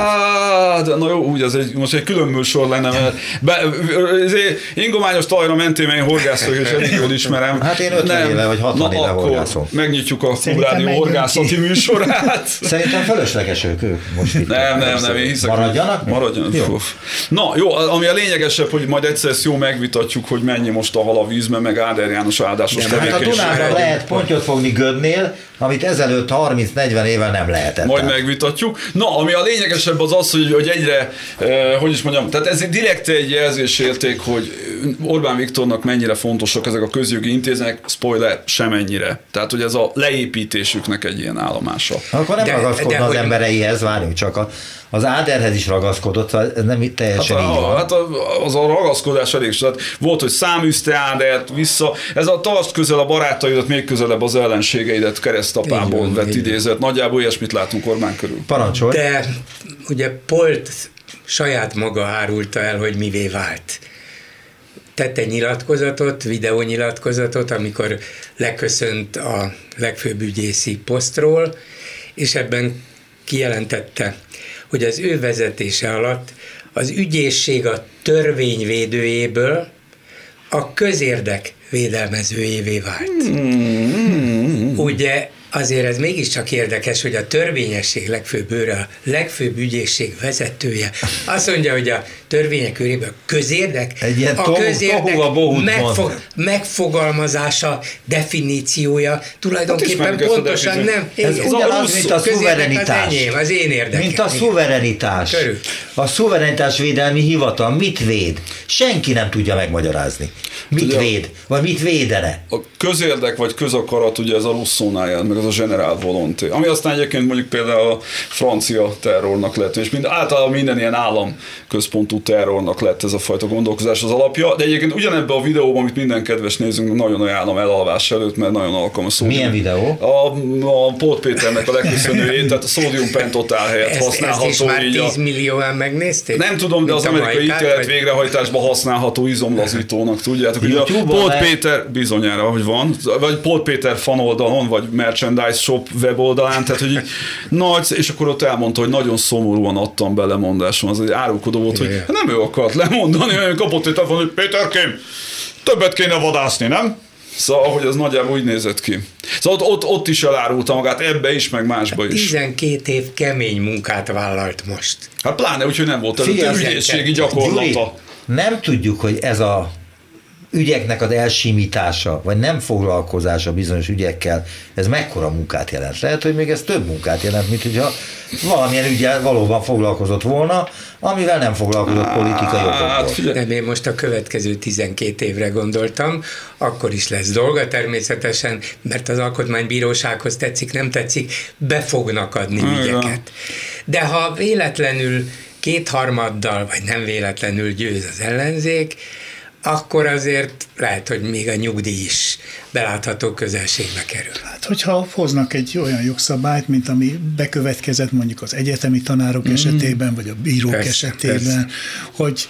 Speaker 5: De na jó, úgy, most egy külön műsor lenne, mert ingományos talajra mentém, én horgászok, és elég jól ismerem.
Speaker 2: Hát én 50 éve vagy 60 éve horgászom.
Speaker 5: Megnyitjuk a Klubrádió horgászati műsorát.
Speaker 2: Szerintem fölösleges ők most itt.
Speaker 5: Nem, én hiszek.
Speaker 2: Maradjanak?
Speaker 5: Jó. Na jó, ami a lényegesebb, hogy majd egyszer ezt jó megvitatjuk, hogy mennyi most a hal a vízben, meg Áder János áldásos
Speaker 2: tevékenység. Hát a Dunára lehet pontyot fogni Gödnél, amit ezelőtt 30-40 éve nem lehetett.
Speaker 5: Majd megvitatjuk. Na, ami a lényegesebb az, hogy egyre, hogy is mondjam, tehát ez direkt egy jelzésérték, hogy Orbán Viktornak mennyire fontosak ezek a közjogi intézmények, spoiler, semennyire. Tehát, hogy ez a leépítésüknek egy ilyen állomása.
Speaker 2: Akkor nem ragaszkodna az embereihez, várjunk csak. Az Áderhez is ragaszkodott, ez nem teljesen így van.
Speaker 5: Hát az a ragaszkodás elég tehát volt, hogy száműzte Ádert vissza, ez a tartsd közel a barátaidat, még közelebb az ellenségeidet keresztapából vett idézet. Nagyjából ilyesmit látunk Orbán körül.
Speaker 2: Parancsolj.
Speaker 4: De ugye Polt saját maga árulta el, hogy mivé vált. Tett egy nyilatkozatot, videónyilatkozatot, amikor leköszönt a legfőbb ügyészi posztról, és ebben kijelentette, hogy az ő vezetése alatt az ügyészség a törvényvédőjéből a közérdek védelmezőjévé vált. Ugye azért ez mégiscsak érdekes, hogy a törvényesség legfőbb őre, a legfőbb ügyészség vezetője azt mondja, hogy a törvények körében a közérdek, a közérdek megfogalmazása, definíciója tulajdonképpen pontosan nem.
Speaker 2: Ez ugyanaz, mint a szuverenitás.
Speaker 4: Az én érdekem.
Speaker 2: Mint a szuverenitás.
Speaker 4: Körül.
Speaker 2: A szuverenitás védelmi hivatal mit véd? Senki nem tudja megmagyarázni. Mit véd? Vagy mit védene?
Speaker 5: A közérdek vagy közakarat, ugye ez a Rousseau-nál jelent, meg az a generál volonté. Ami aztán egyébként mondjuk például a francia terrornak lett, és általában minden ilyen államközpontú terrornak lett ez a fajta gondolkozás az alapja, de egyébként ugyanebben a videóban, amit minden kedves nézünk, nagyon ajánlom elalvás előtt, mert nagyon alkalmas szó.
Speaker 2: Milyen videó?
Speaker 5: A Pót Péternek a legköszönőjét, tehát a szódiumpentotál helyett használható.
Speaker 4: Ezt is már 10 millióan megnézték?
Speaker 5: Nem tudom, de az amerikai ítélet végrehajtásban használható izomlazítónak, tudjátok, hogy a Pót Péter bizonyára, hogy van, vagy Pót Péter fanoldalon, vagy merchandise shop weboldalán, tehát hogy így nagy, és akkor ott elmondta, hogy nagyon szomorúan adtam be lemondásom, az egy árulkodó volt, hogy nem ő akart lemondani, hogy kapott egy telefon, hogy Péterkém, többet kéne vadászni, nem? Szóval, hogy ez nagyjából úgy nézett ki. Szóval ott is elárulta magát, ebbe is, meg másba is.
Speaker 4: 12 év kemény munkát vállalt most.
Speaker 5: Hát pláne, úgyhogy nem volt előtte ügyészségi gyakorlata.
Speaker 2: Gyuri, nem tudjuk, hogy ez a ügyeknek az elsimítása, vagy nem foglalkozása bizonyos ügyekkel, ez mekkora munkát jelent. Lehet, hogy még ez több munkát jelent, mint hogyha valamilyen ügyel valóban foglalkozott volna, amivel nem foglalkozott politikai okokból.
Speaker 4: Nem, én most a következő 12 évre gondoltam, akkor is lesz dolga természetesen, mert az alkotmánybírósághoz tetszik, nem tetszik, be fognak adni ügyeket. De ha véletlenül 2/3, vagy nem véletlenül győz az ellenzék, akkor azért lehet, hogy még a nyugdíj is belátható közelségbe kerül.
Speaker 3: Hát, hogyha hoznak egy olyan jogszabályt, mint ami bekövetkezett mondjuk az egyetemi tanárok esetében, vagy a bírók esetében, hogy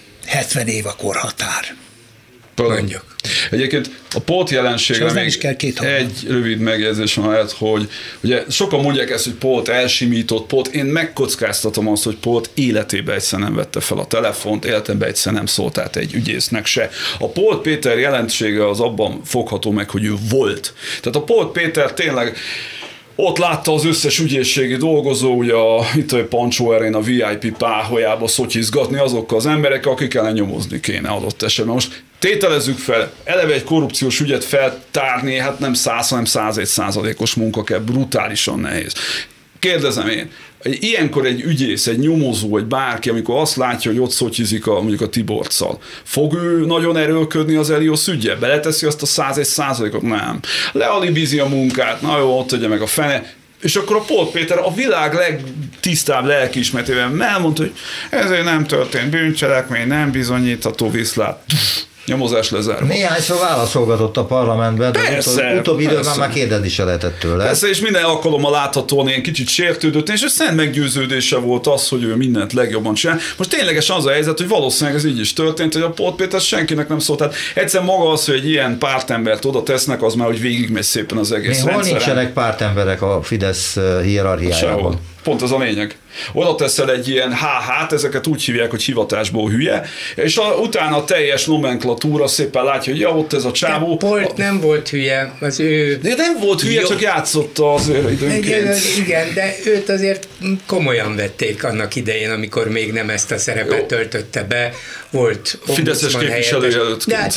Speaker 3: 70 év a korhatár.
Speaker 4: Mondjuk.
Speaker 5: Egyébként a pót jelenségre még egy rövid megjegyzésem lehet, hogy ugye sokan mondják ezt, hogy pót elsimított pót, én megkockáztatom azt, hogy pót életében egyszer nem vette fel a telefont, életemben egyszer nem szólt át egy ügyésznek se. A Pólt Péter jelentsége az abban fogható meg, hogy ő volt. Tehát a Pólt Péter tényleg ott látta az összes ügyészségi dolgozó, ugye itt a Pancsó erén a VIP páholyába szotyizgatni azokkal az emberekkel, akik ellen nyomozni kéne adott esetben. Most tételezzük fel, eleve egy korrupciós ügyet feltárni, hát nem 100, hanem 101%-os munka kell, brutálisan nehéz. Kérdezem én, ilyenkor egy ügyész, egy nyomozó, egy bárki, amikor azt látja, hogy ott szotyizik mondjuk a Tiborccal, fog ő nagyon erőlködni az Elios ügyje? Beleteszi azt a 101%-ot? Nem. Lealibizi a munkát, na jó, ott tegye meg a fene. És akkor a Pólt Péter a világ legtisztább lelkiismeretében elmondta, hogy ezért nem történt bűncselekmény, nem bizonyítható, viszlát. Nyomozás lezárva.
Speaker 2: Néhányszor válaszolgatott a parlamentben, de utóbbi időben már kérdezni se lehetett tőle.
Speaker 5: Persze, és minden alkalommal láthatóan ilyen kicsit sértődött, és a szent meggyőződése volt az, hogy ő mindent legjobban csinál. Most ténylegesen az a helyzet, hogy valószínűleg ez így is történt, hogy a Pólt Péter senkinek nem szólt. Tehát egyszer maga az, hogy egy ilyen pártembert oda tesznek, az már, hogy végigmegy szépen az egész rendszeren.
Speaker 2: Hol nincsenek pártemberek a Fidesz hierarchiájában?
Speaker 5: Pont az a lényeg. Oda teszel egy ilyen HH-t, ezeket úgy hívják, hogy hivatásból hülye, és utána a teljes nomenklatúra szépen látja, hogy ja, ott ez a csávó.
Speaker 4: Pólt nem volt hülye, az ő...
Speaker 5: De nem volt hülye, csak játszotta azért időnként.
Speaker 4: Igen, de őt azért komolyan vették annak idején, amikor még nem ezt a szerepet töltötte be, volt
Speaker 5: fideszes képviselőjelöltként.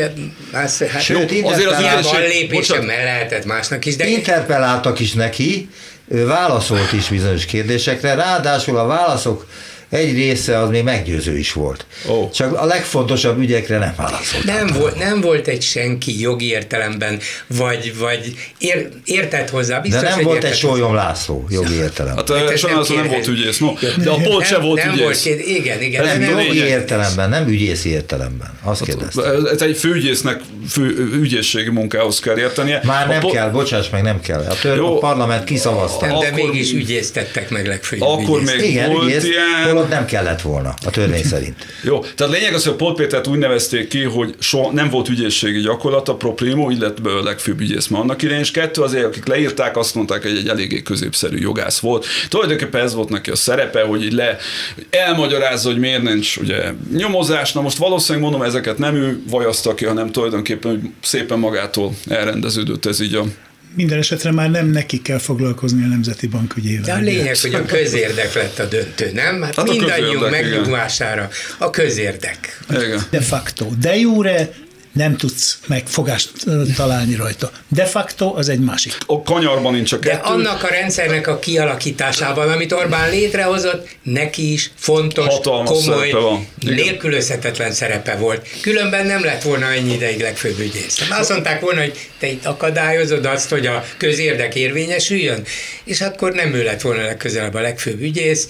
Speaker 2: Sőt,
Speaker 4: lépésemmel lehetett másnak is. De
Speaker 2: interpelláltak is neki, ő válaszolt is bizonyos kérdésekre, ráadásul a válaszok egy része az még meggyőző is volt. Oh. Csak a legfontosabb ügyekre nem válaszolt.
Speaker 4: Nem volt egy senki jogi értelemben, vagy értett hozzá. Biztos,
Speaker 2: de nem volt egy Sólyom László jogi értelemben.
Speaker 5: Hát sajnos nem volt ügyész, no. De a Pólt se volt ügyész.
Speaker 4: Igen.
Speaker 2: Nem jogi értelemben, nem ügyészi értelemben. Azt kérdeztem.
Speaker 5: Ez egy főügyésznek ügyészségi munkához kell értenie.
Speaker 2: Már nem kell, bocsáss meg, nem kell. A parlament kiszavazta.
Speaker 4: De mégis ügyésztettek meg legfőbb.
Speaker 5: Akkor még volt ilyen,
Speaker 2: ott nem kellett volna a törvény szerint.
Speaker 5: Jó, tehát lényeg az, hogy a Polt Pétert úgy nevezték ki, hogy soha nem volt ügyészségi gyakorlata, pro primo, így lett belőle a legfőbb ügyész ma annak idején, és kettő azért, akik leírták, azt mondták, hogy egy eléggé középszerű jogász volt. Tulajdonképpen ez volt neki a szerepe, hogy így elmagyarázza, hogy miért nincs ugye nyomozás. Na most valószínűleg mondom, ezeket nem ő vajazta ki, hanem tulajdonképpen hogy szépen magától elrendeződött ez így a...
Speaker 3: Minden esetre már nem neki kell foglalkozni a Nemzeti Bank ügyével.
Speaker 4: De a lényeg, hogy a közérdek lett a döntő, nem? Hát mindannyiunk megnyugvására a közérdek.
Speaker 5: Igen.
Speaker 3: De facto, de jure nem tudsz megfogást találni rajta. De facto az egy másik.
Speaker 5: A kanyarban nincs a kettő.
Speaker 4: De annak a rendszernek a kialakításában, amit Orbán létrehozott, neki is fontos,
Speaker 5: hatalmas
Speaker 4: komoly,
Speaker 5: van.
Speaker 4: nélkülözhetetlen szerepe volt. Különben nem lett volna ennyi ideig legfőbb ügyész. Azt mondták volna, hogy te itt akadályozod azt, hogy a közérdek érvényesüljön, és akkor nem ő lett volna legközelebb a legfőbb ügyész,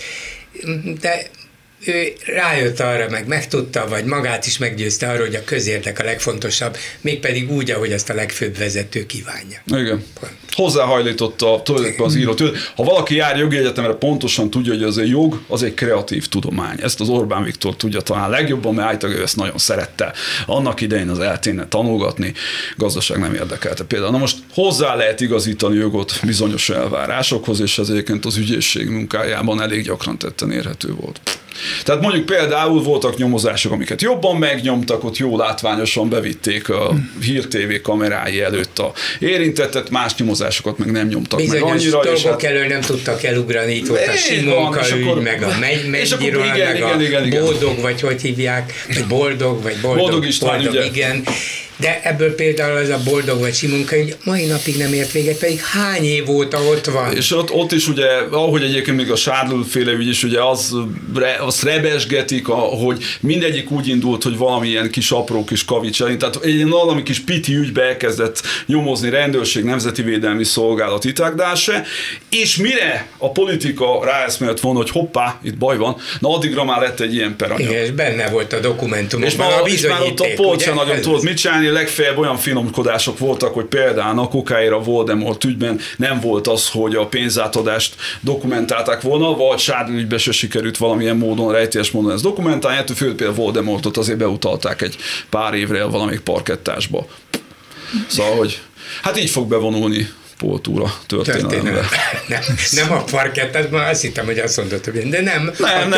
Speaker 4: de ő rájött arra, meg megtudta, vagy magát is meggyőzte arra, hogy a közérdek a legfontosabb, mégpedig úgy, ahogy azt a legfőbb vezető kívánja.
Speaker 5: Igen. Hozzáhajlította tulajdonképpen az írót. Ha valaki jár jogi egyetemre, pontosan tudja, hogy az a jog, az egy kreatív tudomány. Ezt az Orbán Viktor tudja talán legjobban, mert általában ő ezt nagyon szerette. Annak idején az elténe tanulgatni, gazdaság nem érdekelte például. Na most hozzá lehet igazítani jogot bizonyos elvárásokhoz, és ez egyébként az ügyészség munkájában elég gyakran tetten érhető volt. Tehát mondjuk például voltak nyomozások, amiket jobban megnyomtak, ott jó látványosan bevitték a Hír TV kamerái előtt a érintettet, más nyomozásokat meg nem nyomtak
Speaker 4: bizonyos
Speaker 5: meg annyira.
Speaker 4: Bizonyos dolgok elől nem tudtak elugrani, itt volt a Simonka ügy, meg a Megygyirol, meg a Boldog, vagy hogy hívják, vagy Boldog, vagy Boldog
Speaker 5: István,
Speaker 4: Boldog, igen. De ebből például az a Boldog vagy Simonka ügy mai napig nem ért véget, pedig hány év óta ott van.
Speaker 5: És ott is ugye, ahogy egyébként még a Sádl-féle ügy is, ugye azt rebesgetik, hogy mindegyik úgy indult, hogy valamilyen kis apró kis kavics elég. Tehát egy valami kis piti ügybe elkezdett nyomozni rendőrség, Nemzeti Védelmi Szolgálat, Itakdáse, és mire a politika ráeszmélt volna, hogy hoppá, itt baj van, na addigra már lett egy ilyen peranyag.
Speaker 4: Igen, és benne volt a dokumentum.
Speaker 5: És már ott a Polt sem nagyon tudott mit csinálni, legfeljebb olyan finomkodások voltak, hogy például a Kokáira Voldemort ügyben nem volt az, hogy a pénzátadást dokumentálták volna, vagy Sádl ügyben se sikerült valamilyen módon, rejtélyes módon ezt dokumentálni, ettől főleg például Voldemortot azért beutalták egy pár évre valamelyik parkettásba. Szóval, hogy hát így fog bevonulni Polt úr a történelembe.
Speaker 4: Nem a parkettásban, azt hittem, hogy azt mondod, hogy de nem.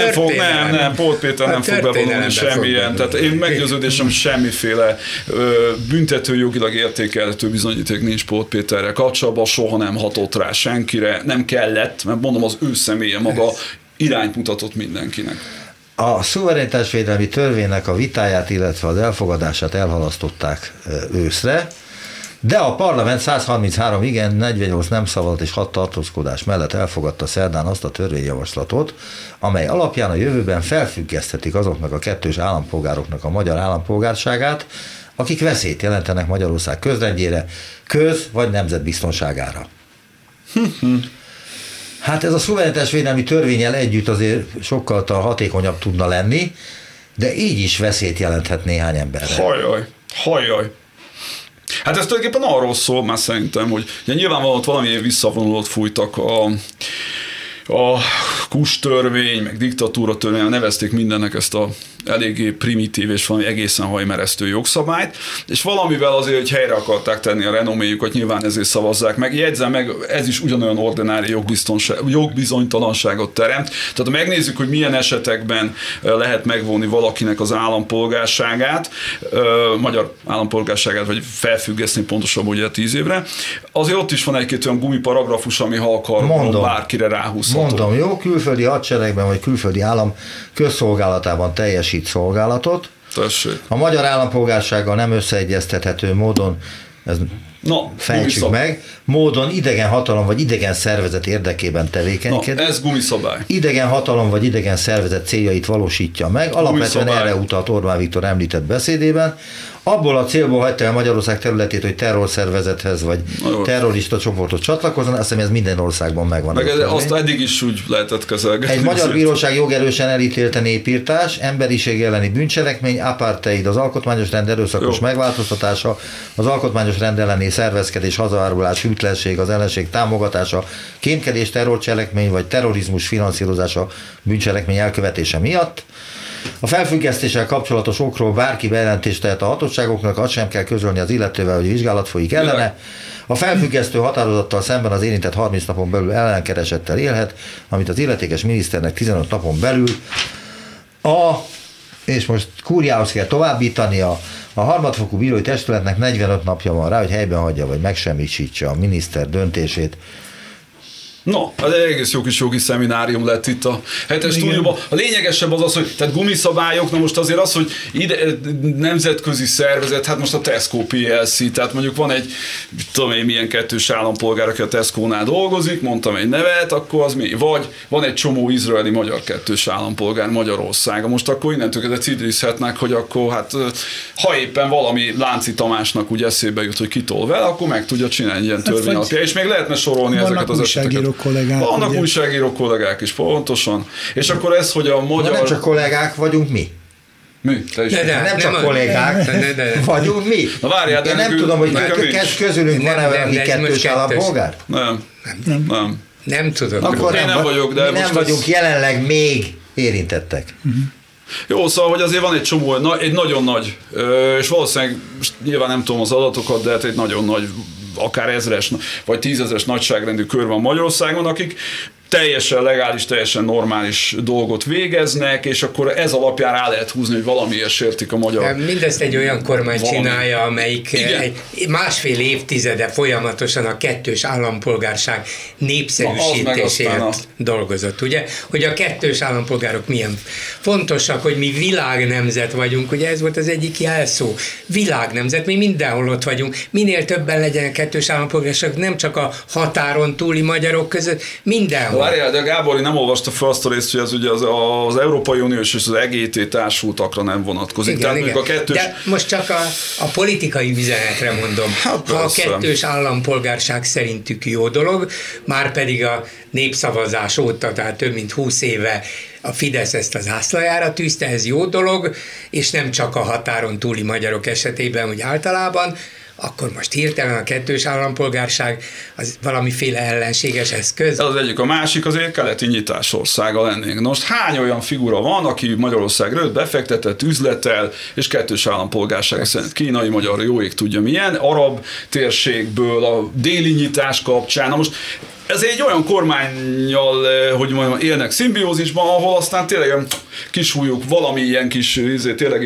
Speaker 5: Nem, Polt Péter nem fog bevonulni semmilyen. Tehát én meggyőződésem, semmiféle büntetőjogilag értékelhető bizonyíték nincs Polt Péterrel kapcsolatban, soha nem hatott rá senkire, nem kellett, mert mondom, az ő személye maga irányt mutatott mindenkinek.
Speaker 2: A szuverenitásvédelmi törvénynek a vitáját, illetve az elfogadását elhalasztották őszre, de a parlament 133 igen, 48 nem szavazott és 6 tartózkodás mellett elfogadta szerdán azt a törvényjavaslatot, amely alapján a jövőben felfüggeszthetik azoknak a kettős állampolgároknak a magyar állampolgárságát, akik veszélyt jelentenek Magyarország közrendjére, vagy nemzetbiztonságára. Hát ez a szuverenitásvédelmi törvénnyel együtt azért sokkal hatékonyabb tudna lenni, de így is veszélyt jelenthet néhány emberre.
Speaker 5: Hajjaj. Hát ez tulajdonképpen arról szól már szerintem, hogy nyilvánvalóan valami visszavonulót fújtak a Kus törvény, meg diktatúra törvény, nevezték mindennek ezt a eléggé primitív és valami egészen hajmeresztő jogszabályt, és valamivel azért, hogy helyre akarták tenni a renoméjukat, nyilván ezért szavazzák meg. Jegyzem meg, ez is ugyanolyan ordinári jogbizonytalanságot teremt. Tehát ha megnézzük, hogy milyen esetekben lehet megvonni valakinek az állampolgárságát, magyar állampolgárságát, vagy felfüggeszteni pontosabban ugye 10 évre, azért ott is van egy-két olyan gumiparagrafus, ami ha akar, bárkire ráhúzható.
Speaker 2: Mondom, jó, külföldi hadseregben, vagy külföldi állam közszolgálatában teljesít szolgálatot.
Speaker 5: Tessék.
Speaker 2: A magyar állampolgársággal nem összeegyeztethető módon, fejtsük meg, módon idegen hatalom vagy idegen szervezet érdekében tevékenykedik.
Speaker 5: Ez gumiszabály.
Speaker 2: Idegen hatalom vagy idegen szervezet céljait valósítja meg. Alapvetően erre utalt Orbán Viktor említett beszédében. abból a célból hagyta el Magyarország területét, hogy terrorszervezethez vagy terrorista csoporthoz csatlakozzon, azt hiszem ez minden országban megvan.
Speaker 5: Meg azt eddig is úgy lehetett kezelgetni.
Speaker 2: Egy magyar bíróság jogerősen elítélte népírtás, emberiség elleni bűncselekmény, apartheid, az alkotmányos rend erőszakos megváltoztatása, az alkotmányos rend elleni szervezkedés, hazaárulás, hűtlenség, az ellenség támogatása, kémkedés, terrorcselekmény vagy terrorizmus finanszírozása bűncselekmény elkövetése miatt. A felfüggesztéssel kapcsolatos okról bárki bejelentést tehet a hatóságoknak, azt sem kell közölni az illetővel, hogy vizsgálat folyik ellene. A felfüggesztő határozattal szemben az érintett 30 napon belül ellenkeresettel élhet, amit az illetékes miniszternek 15 napon belül és most kúriához kell továbbítani, a harmadfokú bírói testületnek 45 napja van rá, hogy helyben hagyja, vagy megsemmisítse a miniszter döntését.
Speaker 5: No, ez egy egész jó kis jogi szeminárium lett itt a 7-es stúdióban. A lényegesebb az, hogy tehát gumiszabályok, na most azért az, hogy nemzetközi szervezet, hát most a Tesco PLC, tehát mondjuk van egy, tudom én milyen kettős állampolgár, aki a Tesco-nál dolgozik, mondtam egy nevet, akkor az mi? Vagy van egy csomó izraeli magyar kettős állampolgár Magyarországon. Most akkor innentől kezdve cidrizhetnek, hogy akkor hát ha éppen valami Lánci Tamásnak úgy eszébe jut, hogy kitol vele, akkor meg tudja csinálni ilyen törvény alapján. És még lehetne sorolni ezeket az eseteket. Vannak újságíró kollégák is, pontosan. És akkor ez, hogy a magyar...
Speaker 2: Nem csak kollégák vagyunk mi.
Speaker 5: Mi? Te is
Speaker 2: nem csak kollégák, vagyunk mi.
Speaker 5: Na várjál, de
Speaker 2: én nem tudom, hogy közülünk van-e, aki kettős állampolgár?
Speaker 5: Nem.
Speaker 4: Nem tudom.
Speaker 2: Akkor nem vagyok, de nem vagyunk jelenleg még érintettek.
Speaker 5: Jó, szóval, hogy azért van egy csomó, egy nagyon nagy, és valószínűleg, nyilván nem tudom az adatokat, de hát egy nagyon nagy, akár 1000-es vagy 10 000-es nagyságrendű kör van Magyarországon, akik teljesen legális, teljesen normális dolgot végeznek, és akkor ez alapján rá lehet húzni, hogy valamiért sértik a magyar...
Speaker 4: Mindezt egy olyan kormány csinálja, amelyik egy másfél évtizede folyamatosan a kettős állampolgárság népszerűsítésért dolgozott, ugye? Hogy a kettős állampolgárok milyen fontosak, hogy mi világnemzet vagyunk, ugye ez volt az egyik jelszó. Világnemzet, mi mindenhol ott vagyunk, minél többen legyenek kettős állampolgárság, nem csak a határon túli magyarok között, mindenhol.
Speaker 5: Várjál, de Gábor, nem olvasta fel azt a részt, hogy ez ugye az Európai Uniós és az EGT társultakra nem vonatkozik.
Speaker 4: Igen,
Speaker 5: tehát
Speaker 4: igen.
Speaker 5: A kettős...
Speaker 4: De most csak a politikai üzenetre mondom.
Speaker 5: Hát
Speaker 4: ha a kettős állampolgárság szerintük jó dolog, már pedig a népszavazás óta, tehát több mint 20 éve a Fidesz ezt az zászlajára tűzte, ez jó dolog, és nem csak a határon túli magyarok esetében, úgy általában, akkor most hirtelen a kettős állampolgárság az valamiféle ellenséges eszköz.
Speaker 5: Ez az egyik. A másik azért keleti nyitás országa lennénk. Most hány olyan figura van, aki Magyarországra befektetett, üzletel, és kettős állampolgárság szerint kínai, magyar, jó ég tudja milyen, arab térségből, a déli nyitás kapcsán. Na most ez egy olyan kormánnyal, hogy mondjam, élnek szimbiózisban, ahol aztán tényleg kisúlyuk, valami ilyen kis, tényleg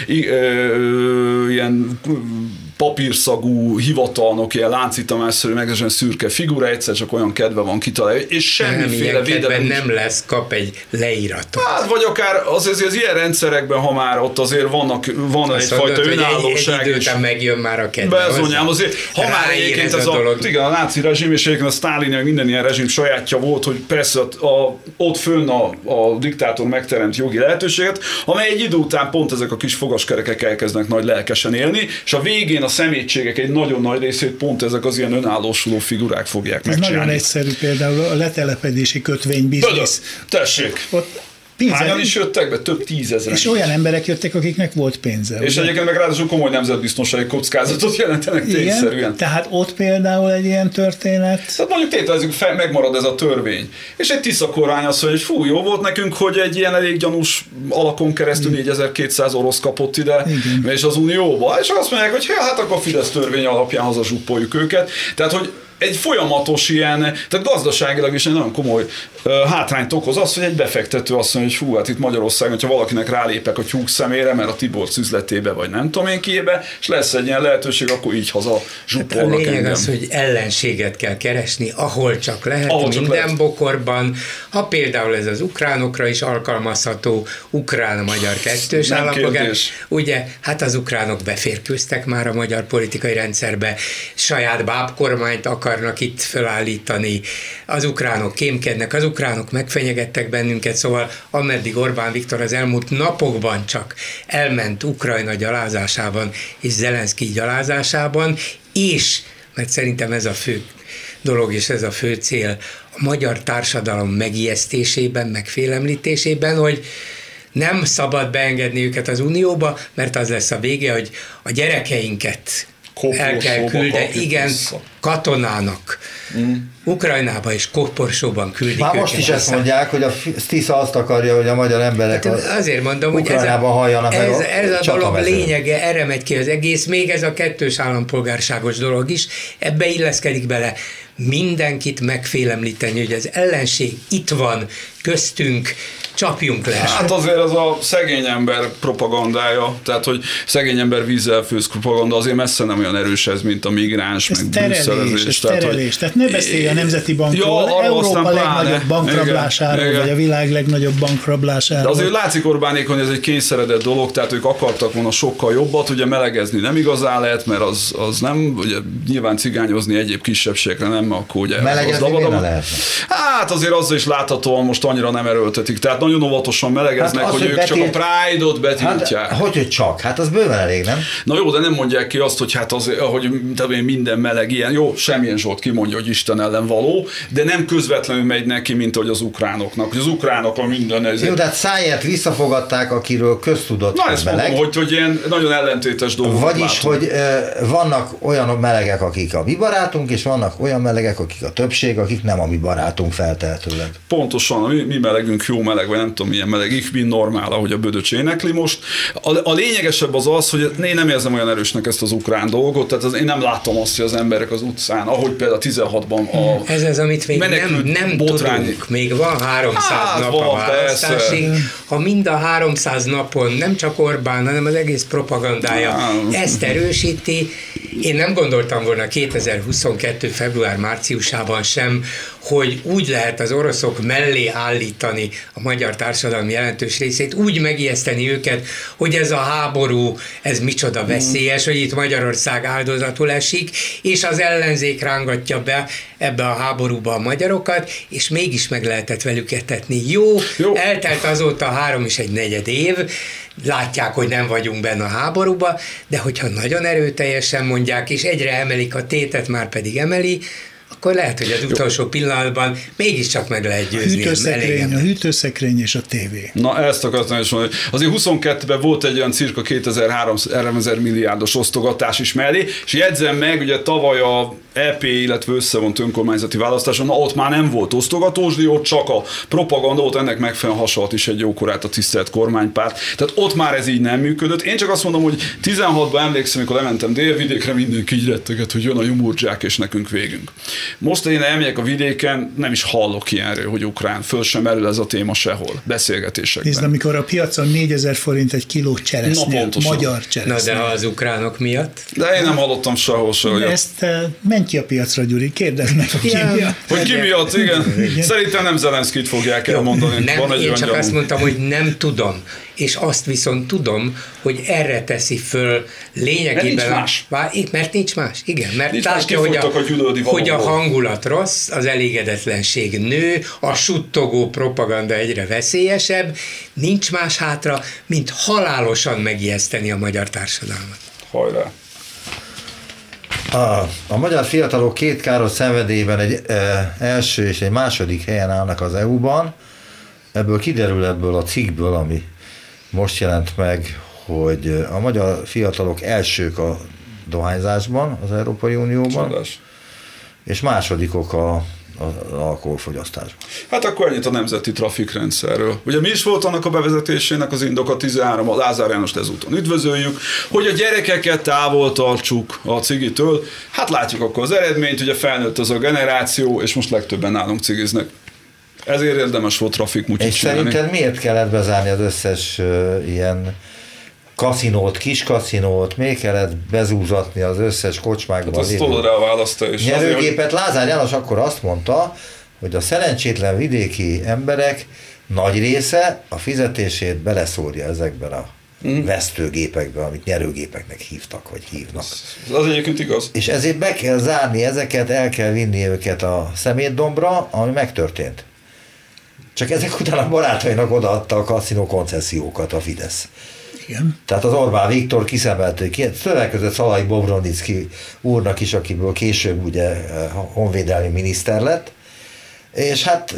Speaker 5: ilyen papírszagú hivatalnok, ilyen Lánci Tamásszerű, meglehetősen szürke figura, egyszer csak olyan kedve van kitalálva, és semmiféle védelem
Speaker 4: nem lesz, kap egy leíratot.
Speaker 5: Hát, vagy akár az ilyen rendszerekben, ha már ott azért van egyfajta önállóság.
Speaker 4: Egy idő megjön már a kedve.
Speaker 5: Bezonyám, azért, ha már egyébként ez a náci rezsim, és egyébként a Sztálin, meg minden ilyen rezsim sajátja volt, hogy persze ott fönn a diktátor megteremt jogi lehetőséget, amely egy idő után pont ezek a kis fogaskerekek elkezdenek nagy lelkesen élni, és a végén a szemétségek egy nagyon nagy részét pont ezek az ilyen önállósuló figurák fogják megcsinálni.
Speaker 3: Ez nagyon egyszerű, például a letelepedési kötvénybiznisz.
Speaker 5: Tessék! Hányan is jöttek be? Több 10 000.
Speaker 3: És olyan emberek jöttek, akiknek volt pénze.
Speaker 5: És egyébként meg ráadásul komoly nemzetbiztonsági kockázatot jelentenek tényszerűen.
Speaker 3: Tehát ott például egy ilyen történet.
Speaker 5: Tehát mondjuk tételezzük fel, megmarad ez a törvény. És egy Tisza kormány azt mondja, hogy fú, jó volt nekünk, hogy egy ilyen elég gyanús alakon keresztül 4200 orosz kapott ide, és az Unióba. És azt mondják, hogy hát akkor a Fidesz törvény alapján hazazsuppoljuk őket. Tehát, hogy egy folyamatos ilyen, tehát gazdaságilag is egy nagyon komoly hátrányt okoz az, hogy egy befektető azt mondja, hogy fú, hát itt Magyarországon, hogyha valakinek rálépek a tyúk szemére, mert a Tiborc üzletébe, vagy nem tudom én kiébe, és lesz egy ilyen lehetőség, akkor így haza zsuppolnak
Speaker 4: engem. A lényeg
Speaker 5: engem.
Speaker 4: Az, hogy ellenséget kell keresni, ahol csak lehet, minden bokorban. Ha például ez az ukránokra is alkalmazható, ukrán-magyar kettős állampolgár, ugye, hát az ukránok beférkőztek már a magyar politikai rendszerbe, saját bábkormányt akarnak akarnak itt felállítani, az ukránok kémkednek, az ukránok megfenyegettek bennünket, szóval ameddig Orbán Viktor az elmúlt napokban csak elment Ukrajna gyalázásában és Zelenszky gyalázásában, és, mert szerintem ez a fő dolog és ez a fő cél, a magyar társadalom megijesztésében, megfélemlítésében, hogy nem szabad beengedni őket az Unióba, mert az lesz a vége, hogy a gyerekeinket el kell küldeni, igen, katonának. Ukrajnába és koporsóban küldik
Speaker 2: már most is ezt mondják, hogy a Tisza azt akarja, hogy a magyar emberek
Speaker 4: azért mondom, hogy ez a dolog lényege, erre megy ki az egész, még ez a kettős állampolgárságos dolog is, ebbe illeszkedik bele mindenkit megfélemlíteni, hogy az ellenség itt van köztünk, csapjunk le.
Speaker 5: Hát azért az a szegény ember propagandája, tehát hogy szegény ember vízzel főz propaganda azért messze nem olyan erős ez, mint a migráns,
Speaker 3: ez
Speaker 5: meg
Speaker 3: brüsszelezés. Tehát ne beszélj a Nemzeti Bankról, Európa legnagyobb bankrablásáról, vagy a világ legnagyobb bankrablásáról.
Speaker 5: De azért látszik Orbánék, hogy ez egy kényszeredett dolog, tehát ők akartak volna sokkal jobbat, ugye melegezni nem igazán lehet, mert az nem, ugye nyilván cigányozni egyéb kisebbségre nem, akkor ugye
Speaker 2: melegezni miért lehetne?
Speaker 5: Hát azért azzal is láthatóan most annyira nem erőltetik, tehát nagyon óvatosan melegeznek, hát az, hogy ők csak a Pride-ot betiltják.
Speaker 2: Hát, hogy csak? Hát az bőven elég, nem?
Speaker 5: Na jó, de nem mondják ki azt, hogy hát azért, hogy minden meleg ilyen. Jó, semmilyen Zsolt kimondja, hogy Isten ellen való, de nem közvetlenül megy neki, mint hogy az ukránoknak. Hogy az ukránok a minden ezért.
Speaker 2: Jó, de hát Szájert visszafogadták, akiről köztudott.
Speaker 5: Na ezt meleg. Mondom, hogy ilyen nagyon ellentétes dolgok.
Speaker 2: Vagyis, hogy vannak olyan melegek, akik a mi barátunk, és vannak olyan melegek, akik a többség, akik nem a mi barátunk feltehetőleg.
Speaker 5: Pontosan, mi melegünk jó meleg, vagy nem tudom milyen meleg, ich bin normál, ahogy a Bödöcs énekli most. A lényegesebb az, hogy én nem érzem olyan erősnek ezt az ukrán dolgot, tehát én nem látom azt, hogy az emberek az utcán, ahogy például 16-ban
Speaker 4: ez az, amit még nem tudunk. Még van 300 nap a választásig. Ha mind a 300 napon nem csak Orbán, hanem az egész propagandája ezt erősíti, én nem gondoltam volna 2022. február-márciusában sem, hogy úgy lehet az oroszok mellé állítani a magyar társadalom jelentős részét, úgy megijeszteni őket, hogy ez a háború, ez micsoda veszélyes, hogy itt Magyarország áldozatul esik, és az ellenzék rángatja be ebbe a háborúba a magyarokat, és mégis meg lehetett velük etetni. Jó, eltelt azóta 3,1 év, látják, hogy nem vagyunk benne a háborúba, de hogyha nagyon erőteljesen mondják, és egyre emelik a tétet, már pedig emeli, akkor lehet, hogy az utolsó pillanatban mégiscsak meg lehet győzni.
Speaker 3: A hűtőszekrény és a tévé.
Speaker 5: Na, ezt akartam is mondani. Azért 22-ben volt egy olyan cirka 2300 milliárdos osztogatás is mellé, és jegyzem meg, ugye tavaly a EP, illetve összevont önkormányzati választáson, na ott már nem volt osztogatósdi, ott csak a propaganda, ott ennek megfelelően hasonlott is egy jókorát a tisztelt kormánypárt. Tehát ott már ez így nem működött. Én csak azt mondom, hogy 16-ban emlékszem, amikor lementem délvidékre, mindenki így retteget, hogy jön a jumurdzsák, és nekünk végünk. Most én elmegyek a vidéken, nem is hallok ilyenről, hogy ukrán, föl sem merül ez a téma sehol, beszélgetésekben.
Speaker 3: Nézd, amikor a piacon 4000 forint egy kiló cseresznye, magyar cseresznye.
Speaker 4: Na de az ukránok miatt?
Speaker 5: De én nem hallottam sehol se.
Speaker 3: Ezt menj ki a piacra, Gyuri, kérdezd meg, hogy ki miatt.
Speaker 5: Hogy ki miatt, igen. Szerintem nem Zelenszkit fogják elmondani.
Speaker 4: Nem, én csak azt mondtam, hogy nem tudom. És azt viszont tudom, hogy erre teszi föl lényegében... Mert nincs más. Igen, mert
Speaker 5: nincs
Speaker 4: látja, hogy a hangulat rossz, az elégedetlenség nő, a suttogó propaganda egyre veszélyesebb, nincs más hátra, mint halálosan megijeszteni a magyar társadalmat.
Speaker 5: Hajrá!
Speaker 2: A magyar fiatalok két káros szenvedélyben egy első és egy második helyen állnak az EU-ban. Ebből kiderül ebből a cikkből, ami most jelent meg, hogy a magyar fiatalok elsők a dohányzásban az Európai Unióban,
Speaker 5: Csodás.
Speaker 2: És másodikok az alkoholfogyasztásban.
Speaker 5: Hát akkor ennyit a nemzeti trafikrendszerről. Ugye mi is volt annak a bevezetésének az indoka 13, a Lázár Jánost ezúton üdvözöljük, hogy a gyerekeket távol tartsuk a cigitől. Hát látjuk akkor az eredményt, ugye felnőtt az a generáció, és most legtöbben nálunk cigiznek. Ezért érdemes volt trafikmutyit csinálni.
Speaker 2: És szerinted miért kellett bezárni az összes ilyen kaszinót, kis kaszinót, miért kellett bezúzatni az összes kocsmákban?
Speaker 5: Hát azt tudod rá a választ is.
Speaker 2: Nyerőgépet Lázár János akkor azt mondta, hogy a szerencsétlen vidéki emberek nagy része a fizetését beleszórja ezekben a vesztőgépekbe, amit nyerőgépeknek hívtak, vagy hívnak.
Speaker 5: Az egyébként igaz.
Speaker 2: És ezért be kell zárni ezeket, el kell vinni őket a szemétdombra, ami megtörtént. Csak ezek után a barátainak odaadta a kaszinó koncesziókat a Fidesz.
Speaker 3: Igen.
Speaker 2: Tehát az Orbán Viktor kiszemelte, többek között Szalai Bobrovnicki úrnak is, akiből később ugye honvédelmi miniszter lett, és hát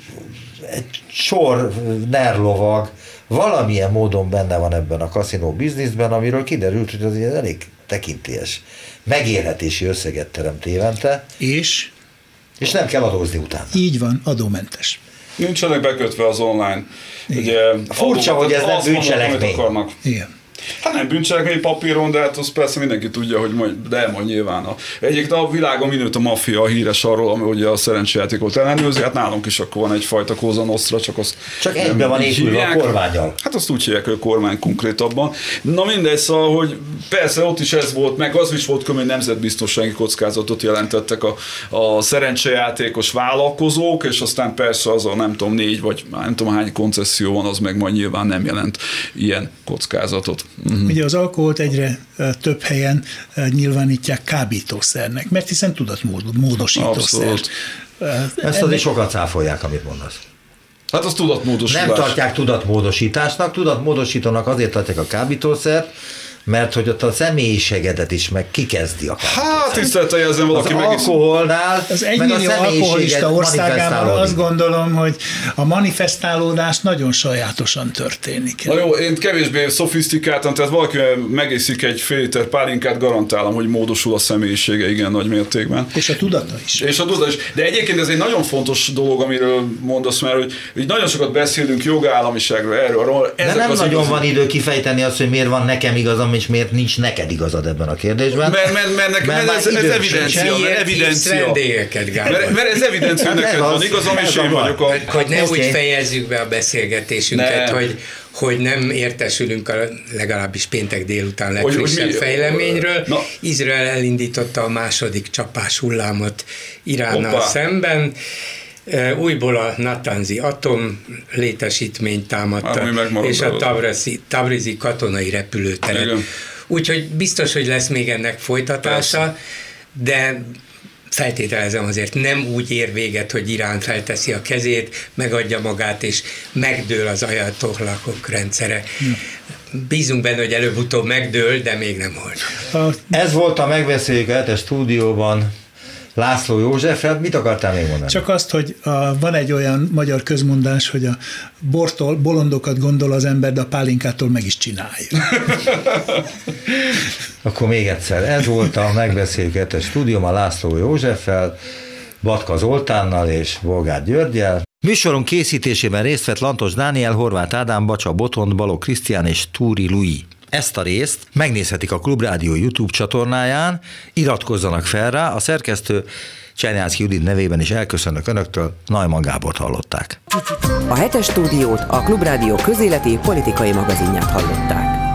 Speaker 2: egy sor nerlovag valamilyen módon benne van ebben a kaszinó bizniszben, amiről kiderült, hogy az elég tekintélyes megélhetési összeget teremt évente,
Speaker 3: és
Speaker 2: nem kell adózni utána.
Speaker 3: Így van, adómentes.
Speaker 5: Nincsenek bekötve az online. Ugye,
Speaker 2: furcsa, hogy ez nem bűncselekmény.
Speaker 3: Igen.
Speaker 5: Hát nem bűncselekmény papíron, de hát az persze mindenki tudja, hogy majd nyilván. Egyébként a világon mindenütt a maffia híres arról, ami ugye a szerencsejátékot ellenőrzi, hát nálunk is akkor van egyfajta Cosa Nostra, csak
Speaker 2: egybe van épülve a kormánnyal.
Speaker 5: Hát azt úgy hívják, hogy a kormány konkrétabban. Na mindegy, szóval, hogy persze ott is ez volt, meg az is volt, hogy nemzetbiztonsági kockázatot jelentettek a szerencsejátékos vállalkozók, és aztán persze az a nem tudom 4 vagy nem tudom hány koncesszió van, az meg majd nyilván nem jelent ilyen kockázatot.
Speaker 3: Ugye az alkoholt egyre több helyen nyilvánítják kábítószernek, mert hiszen tudatmódosítószer.
Speaker 2: Ezt azért sokat cáfolják, amit mondasz.
Speaker 5: Hát az tudatmódosítás.
Speaker 2: Nem tartják tudatmódosításnak, tudatmódosítónak azért tartják a kábítószert, mert hogy ott a személyiségedet is meg kikezdi a kábítószer.
Speaker 5: Hát tisztelettel jelzem valaki
Speaker 2: meg az alkoholnál,
Speaker 3: az 1 millió alkoholista országában azt gondolom, hogy a manifestálódás nagyon sajátosan történik.
Speaker 5: Na jó, én kevésbé szofisztikáltan, tehát valaki megészik egy fél liter pálinkát, garantálom, hogy módosul a személyisége igen nagy mértékben.
Speaker 3: És a tudata is.
Speaker 5: És a tudata is. De egyébként ez egy nagyon fontos dolog, amiről mondasz már, hogy nagyon sokat beszélünk jogállamiságról, erről.
Speaker 2: De nem nagyon van idő kifejteni azt, hogy miért van nekem igazam, és miért nincs neked igazad ebben a kérdésben.
Speaker 5: Mert ez evidencia. Mert ez evidencia, hogy neked van igazam, és én vagyok a...
Speaker 4: Hogy ne úgy fejezzük be a beszélgetésünket, hogy nem értesülünk a legalábbis péntek délután legfrissebb fejleményről. Izrael elindította a második csapás hullámot Iránnal szemben. Újból a Natanzi atom létesítményt támadta, és a Tabrizi katonai repülőteret. Úgyhogy biztos, hogy lesz még ennek folytatása, de feltételezem azért nem úgy ér véget, hogy Irán felteszi a kezét, megadja magát, és megdől az ajatollahok rendszere. Bízunk benne, hogy előbb-utóbb megdől, de még nem hold.
Speaker 2: Ez volt a Megbeszéljük a stúdióban László Józseffel. Mit akartál még mondani?
Speaker 3: Csak azt, hogy van egy olyan magyar közmondás, hogy a bortól bolondokat gondol az ember, de a pálinkától meg is csinálja.
Speaker 2: Akkor még egyszer. Ez volt a Megbeszéljük a stúdióban László Józseffel, Batka Zoltánnal és Bolgár Györggyel. Műsorunk készítésében részt vett Lantos Dániel, Horváth Ádám, Bacsa Botond, Balogh Krisztián és Túri Lui. Ezt a részt megnézhetik a Klubrádió YouTube csatornáján, iratkozzanak fel rá, a szerkesztő Csernyánszky Judit nevében is elköszönök Önöktől, Neumann Gábort hallották.
Speaker 1: A 7-es stúdiót a Klubrádió közéleti politikai magazinját hallották.